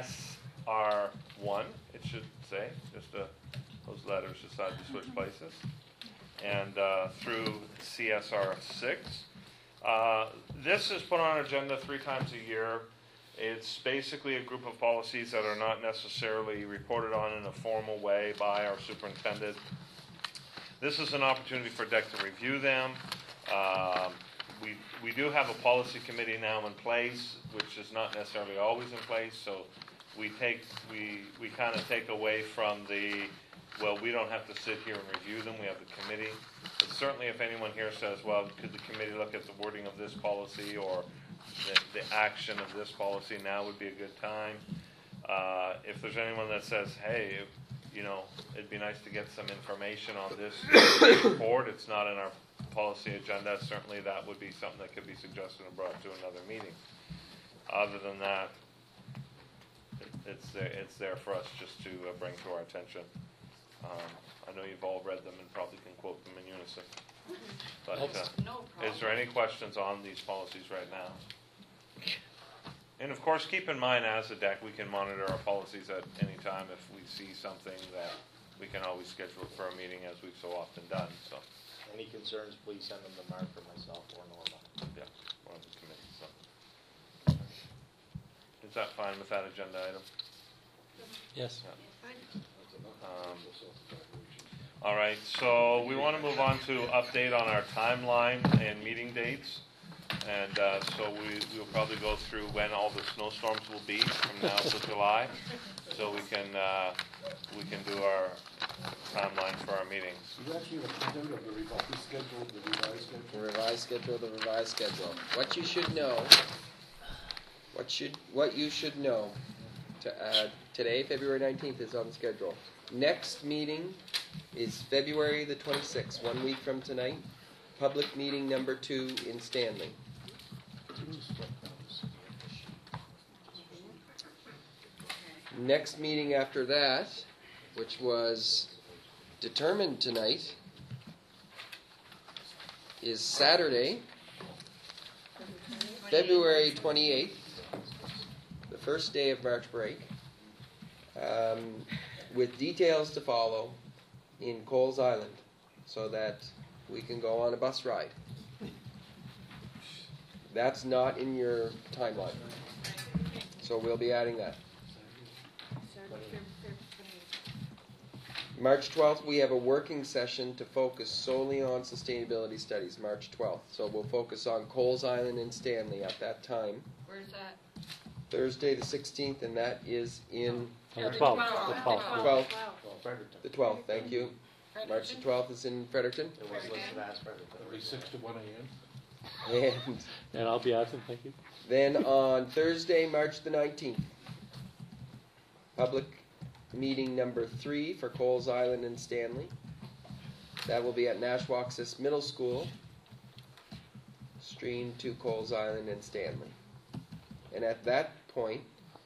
it should say, just those letters decided to switch places, and through CSR6. This is put on our agenda 3 times a year. It's basically a group of policies that are not necessarily reported on in a formal way by our superintendent. This is an opportunity for DEC to review them. We do have a policy committee now in place, which is not necessarily always in place. So we kind of take away from we don't have to sit here and review them. We have the committee. But certainly, if anyone here says, well, could the committee look at the wording of this policy or the action of this policy, now would be a good time. If there's anyone that says, hey, it'd be nice to get some information on this report, it's not in our policy agenda, certainly that would be something that could be suggested and brought to another meeting. Other than that, it's there for us just to bring to our attention. I know you've all read them and probably can quote them in unison. But No problem. is there any questions on these policies right now? And of course, keep in mind, as a DEC, we can monitor our policies at any time. If we see something, that we can always schedule it for a meeting, as we've so often done. So, Any concerns, please send them to Mark or myself or Norma. yeah, one of the committees. So, is that fine with that agenda item? Yes. All right, so we want to move on to update on our timeline and meeting dates. And so we'll probably go through when all the snowstorms will be from now to July, so we can do our timeline for our meetings. You actually have a printout of the revised schedule, The revised schedule. What you should know, what you should know, today, February 19th, is on the schedule. Next meeting is February the 26th, 1 week from tonight. Public meeting number 2 in Stanley. Next meeting after that, which was determined tonight, is Saturday, February 28th, the first day of March break, with details to follow in Coles Island, so that we can go on a bus ride. That's not in your timeline, so we'll be adding that. March 12th, we have a working session to focus solely on sustainability studies, March 12th. So we'll focus on Coles Island and Stanley at that time. Where's that? Thursday the 16th, and that is in The 12th. The 12th. 12th. Well, Fredericton. The 12th, thank you. March the 12th is in Fredericton. It was listed as Fredericton. It'll be 6 to 1 a.m. And And I'll be absent, thank you. then on Thursday, March the 19th, public meeting number 3 for Coles Island and Stanley. That will be at Nashwaaksis Middle School, stream to Coles Island and Stanley. And at that point,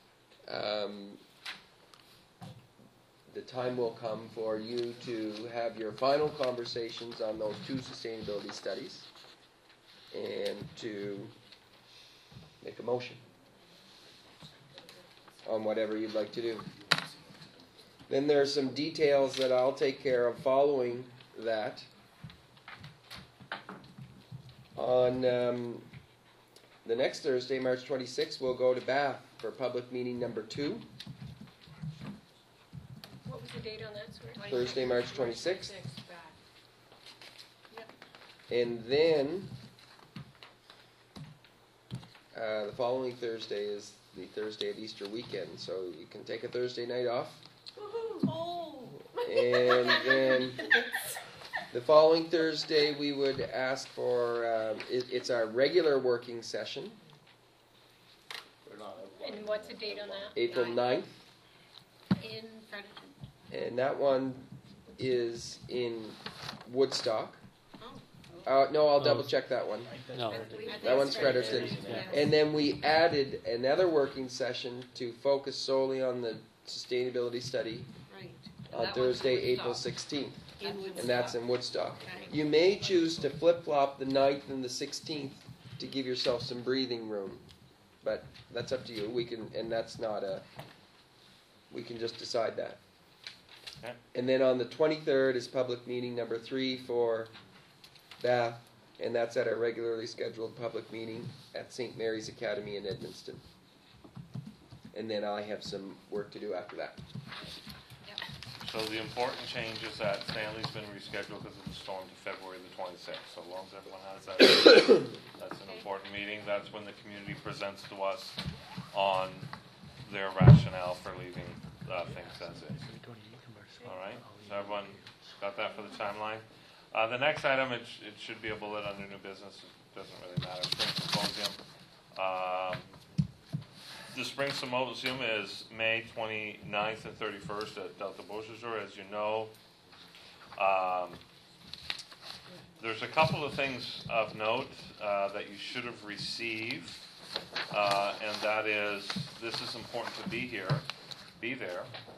the time will come for you to have your final conversations on those 2 sustainability studies and to make a motion on whatever you'd like to do. Then there are some details that I'll take care of following that. On the next Thursday, March 26th, we'll go to Bath for public meeting number 2. What was the date on that, sorry? Thursday, March 26th. back. And then the following Thursday is the Thursday of Easter weekend, so you can take a Thursday night off. Oh. And then the following Thursday, we would ask for, it's our regular working session, We're not. And what's the date on that? April 9th. In Fredericton. And that one is in Woodstock. Oh. No, I'll double check that one. No. That one's Fredericton. And then we added another working session to focus solely on the sustainability study Right. on Thursday, April 16th. In Woodstock. And that's in Woodstock. Okay. You may choose to flip-flop the 9th and the 16th to give yourself some breathing room. But that's up to you. We can, and that's not a, we can just decide that. Okay. And then on the 23rd is public meeting number 3 for Bath, and that's at our regularly scheduled public meeting at St. Mary's Academy in Edmundston. And then I have some work to do after that. So the important change is that Stanley's been rescheduled because of the storm to February the 26th. So as long as everyone has that, that's an important meeting. That's when the community presents to us on their rationale for leaving things as is. All right, so everyone got that for the timeline? The next item, it should be a bullet under new business. It doesn't really matter. Spring Symposium. The Spring Symposium is May 29th and 31st at Delta Beausejour, as you know. There's a couple of things of note that you should have received, and that is, this is important to be there.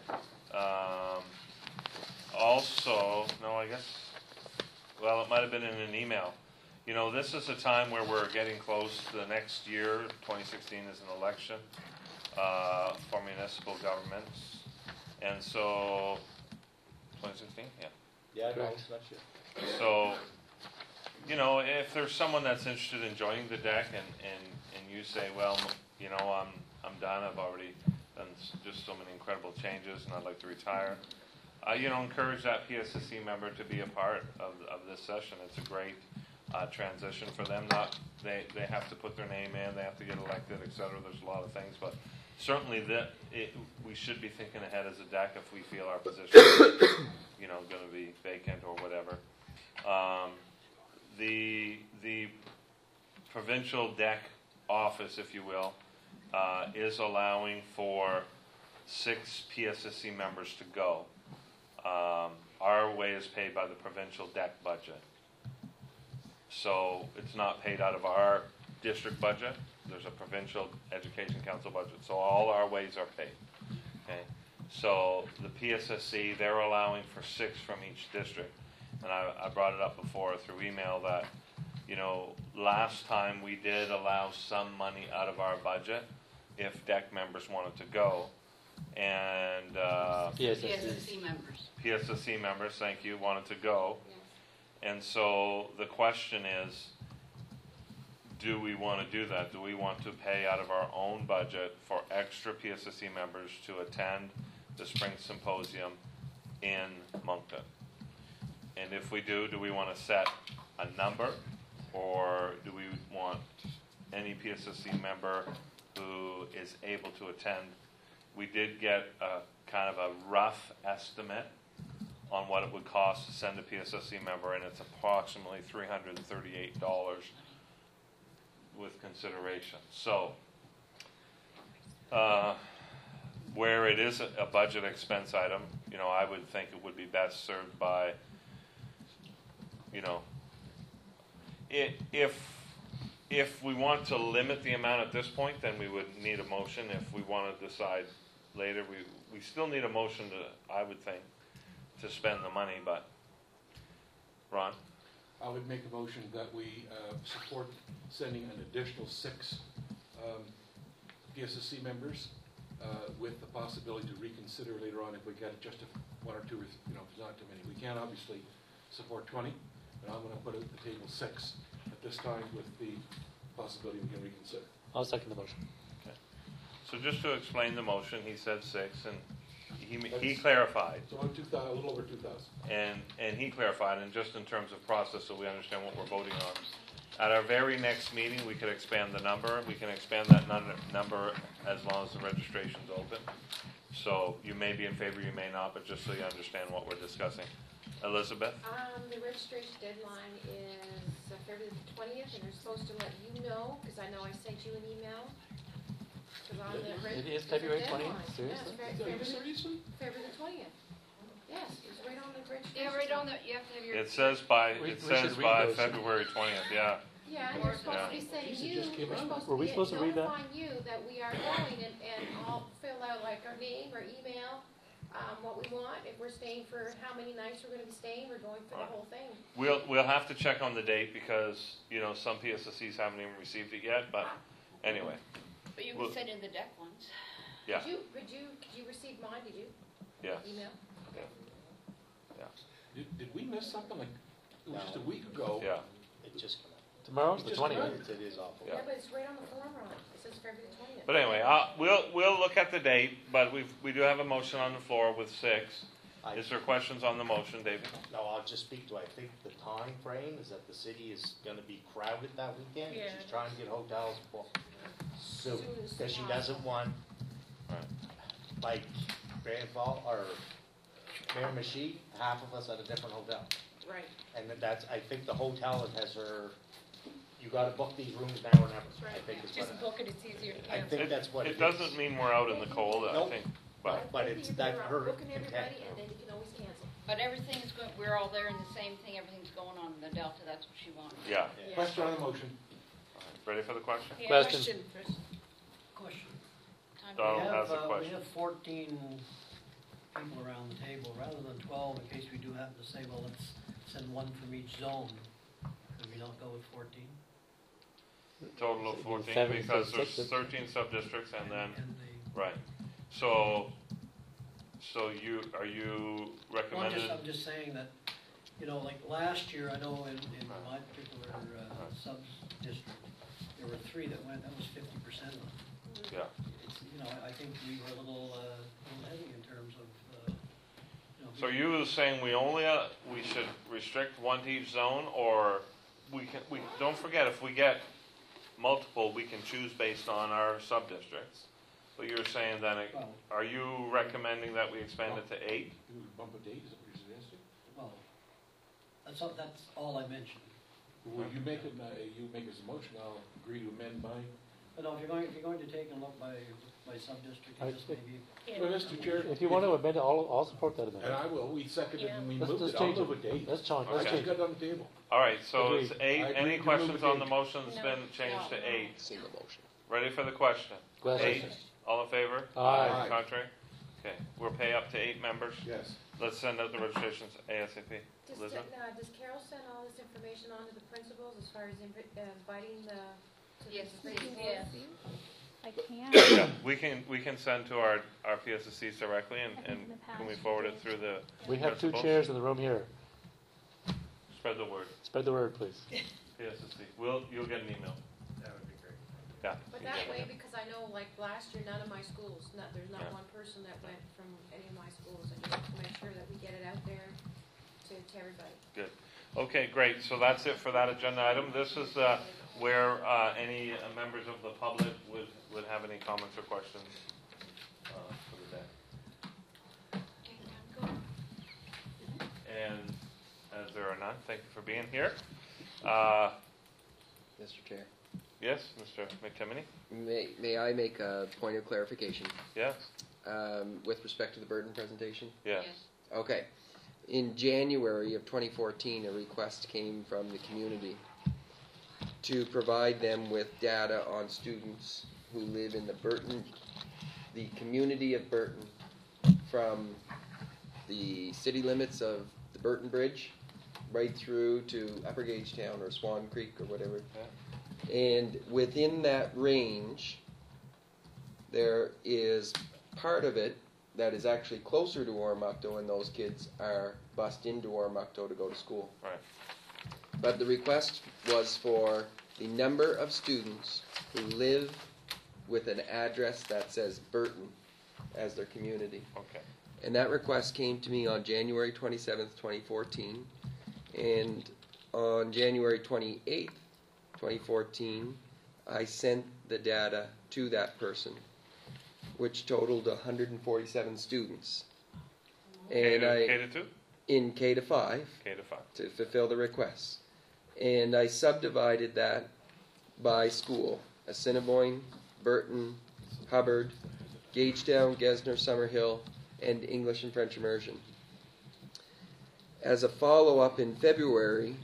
Also, no, I guess, well, it might have been in an email. You know, this is a time where we're getting close to the next year. 2016 is an election for municipal governments. And so, 2016? Yeah. Yeah, no, it's not sure. So, you know, if there's someone that's interested in joining the deck and you say, well, you know, I'm done, I've already done just so many incredible changes and I'd like to retire, you know, encourage that PSSC member to be a part of this session. It's a great transition for them. They have to put their name in, they have to get elected, etc. There's a lot of things, but certainly we should be thinking ahead as a deck if we feel our position is, you know, going to be vacant or whatever. The provincial deck office, if you will, is allowing for 6 PSSC members to go. Our way is paid by the provincial deck budget. So it's not paid out of our district budget. There's a provincial education council budget. So all our ways are paid. Okay. So the PSSC, they're allowing for 6 from each district. And I brought it up before through email that, you know, last time we did allow some money out of our budget if deck members wanted to go. And PSSC members. PSSC members, thank you, wanted to go. And so the question is, do we want to do that? Do we want to pay out of our own budget for extra PSSC members to attend the Spring Symposium in Moncton? And if we do we want to set a number, or do we want any PSSC member who is able to attend? We did get a kind of a rough estimate on what it would cost to send a PSSC member, and it's approximately $338 with consideration. So, where it is a budget expense item, I would think it would be best served by, if we want to limit the amount at this point, then we would need a motion. If we want to decide later, we still need a motion to, I would think, to spend the money. But Ron? I would make a motion that we support sending an additional 6 PSSC members with the possibility to reconsider later on if we get just 1 or 2, if it's not too many. We can't obviously support 20, but I'm going to put at the table 6 at this time with the possibility we can reconsider. I'll second the motion. Okay. So just to explain the motion, he said 6, and he clarified. So on 2,000, a little over 2,000. And he clarified, and just in terms of process, so we understand what we're voting on. At our very next meeting, we could expand the number. We can expand that number as long as the registration's open. So you may be in favor, you may not, but just so you understand what we're discussing. Elizabeth? The registration deadline is February the 20th, and they're supposed to let you know, because I know I sent you an email. It is February 20th? Seriously? Seriously? February the 20th. Yes, it's right on the registration. Yeah, right on the, you have to have your. It says by We should read those. February 20th, yeah. Yeah, and we're supposed to be saying These you, just came we're out. supposed Were we supposed to read that? notifying you that we are going and all fill out like our name, our email, what we want, if we're staying for how many nights we're gonna be staying, we're going for the whole thing. We'll have to check on the date because, some PSSCs haven't even received it yet, but anyway. But you Well- can send in the deck ones. Yeah, Could you receive mine, did you? yeah. Email? Did we miss something like, it was just a week ago? Yeah. It just came out. Tomorrow's It the just 20th. It is awful. Yeah. Yeah, but it's right on the form, Ron. It says February the 20th. But anyway, we'll look at the date, but we do have a motion on the floor with 6. Is there questions on the motion, David? No, I'll just speak to, I think the time frame is that the city is gonna be crowded that weekend. Yeah. She's trying to get hotels booked soon, Soon as because she possible. doesn't want, Right. like, Grandfall, or Miramichi, half of us at a different hotel. Right. And that's, I think the hotel has her, you gotta book these rooms now or never, I think is what. Just book it, it's easier to I cancel. think that's what it is. It doesn't mean we're out in the cold, I Nope. think, But Maybe it's if that you're her booking intent. everybody, and then you can always cancel. But everything's going, we're all there in the same thing, everything's going on in the Delta, that's what she wants. yeah. Yeah. Question on the motion. Ready for the question? Yeah, Question. first. Question. Time to- Donald has a We question. have 14 people around the table, rather than 12, in case we do happen to say, well, let's send one from each zone. Could we not go with 14? Total of It'd be 14, seven because there's sub-districts. 13 sub-districts, and then, And the, right. So are you well, recommending? I'm just saying that, like last year, I know in my particular sub-district, there were 3 that went, that was 50% of them. Yeah. It's, I think we were a little heavy in terms of, So you were saying we should restrict one to each zone, or we don't forget, if we get multiple, we can choose based on our sub-districts. But you're saying then, Well- are you recommending that we expand it to 8? Do we bump a date, is that what you're suggesting? well, that's all I mentioned. Will you make it, you make as a motion, I'll agree to amend mine. But no, if you're going to take a look by sub-district, I- just maybe. Yeah. Well, Mr. Chair. If you want to amend it, I'll support that And amendment. I will, we seconded and we Let's moved just it, I'll change move a it. date. Let's change, I let's just change got it. it on the table. All right, so it's Agreed. 8. I agree Any to questions move on the it. motion that's No. been changed to No. 8? Single motion. Ready for the question? Question. 8, all in favor? Aye. Contrary? Okay, we'll pay up to 8 members. Yes. Let's send out the registrations ASAP. Elizabeth? Does Carol send all this information on to the principals as far as inviting the? to the Yes, participation yes. board? I can. Yeah, we can send to our PSSCs directly, and in the can we past forward you it did. through the We have 2 principals? chairs in the room here. Spread the word, Spread the word, please. PSSC. You'll get an email. That would be great. Yeah. But that way, because I know, like, last year, none of my schools, there's not Yeah. one person that went from any of my schools. I just have to make sure that we get it out there to everybody. Good. Okay, great. So that's it for that agenda item. This is where any members of the public would have any comments or questions for the day. And as there are none, thank you for being here. Mr. Chair, Yes, Mr. McTimoney? may I make a point of clarification Yes? with respect to the burden presentation? Yes. Okay. In January of 2014, a request came from the community to provide them with data on students who live in the community of Burton, from the city limits of the Burton Bridge right through to Upper Gagetown or Swan Creek or whatever. And within that range, there is part of it that is actually closer to Oromocto, and those kids are bused into Oromocto to go to school. Right. But the request was for the number of students who live with an address that says Burton as their community. Okay. And that request came to me on January 27th, 2014. And on January 28th, 2014, I sent the data to that person, which totaled 147 students. And K to 2? in K to 5 K to 5. to fulfill the requests. And I subdivided that by school: Assiniboine, Burton, Hubbard, Gagetown, Gesner, Summerhill, and English and French immersion. As a follow-up in February,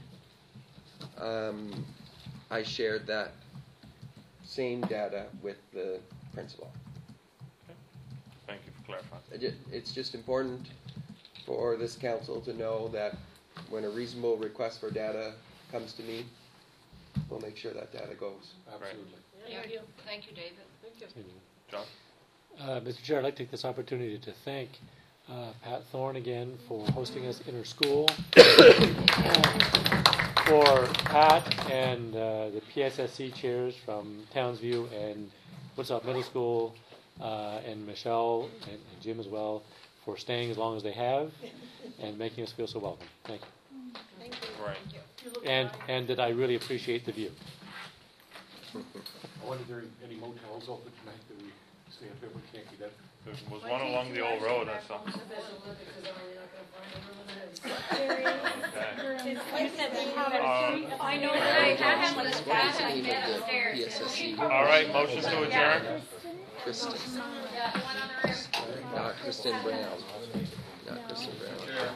I shared that same data with the principal. Thank you for clarifying. It's just important for this council to know that when a reasonable request for data comes to me, we'll make sure that data goes. Absolutely. Thank you. Thank you, David. Thank you. John? Mr. Chair, I'd like to take this opportunity to thank Pat Thorne again for hosting us in her school. For Pat and the PSSC chairs from Townsview and Woodstock Middle School, and Michelle and Jim as well, for staying as long as they have and making us feel so welcome. Thank you. Thank you. Right. And that I really appreciate the view. I wonder if there are any motels open tonight that we stay up there, we can't get that. There was one along the old road, I saw. Special Olympics is on, you're not gonna find a room in the house. Okay. You said they have I know What that is the name of the PSSC? All right, motion to adjourn? Kristen. Not Kristen Brown. Not Kristen Brown.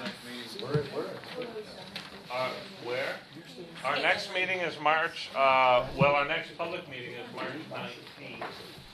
Where? Our next meeting is March, our next public meeting is March 19th.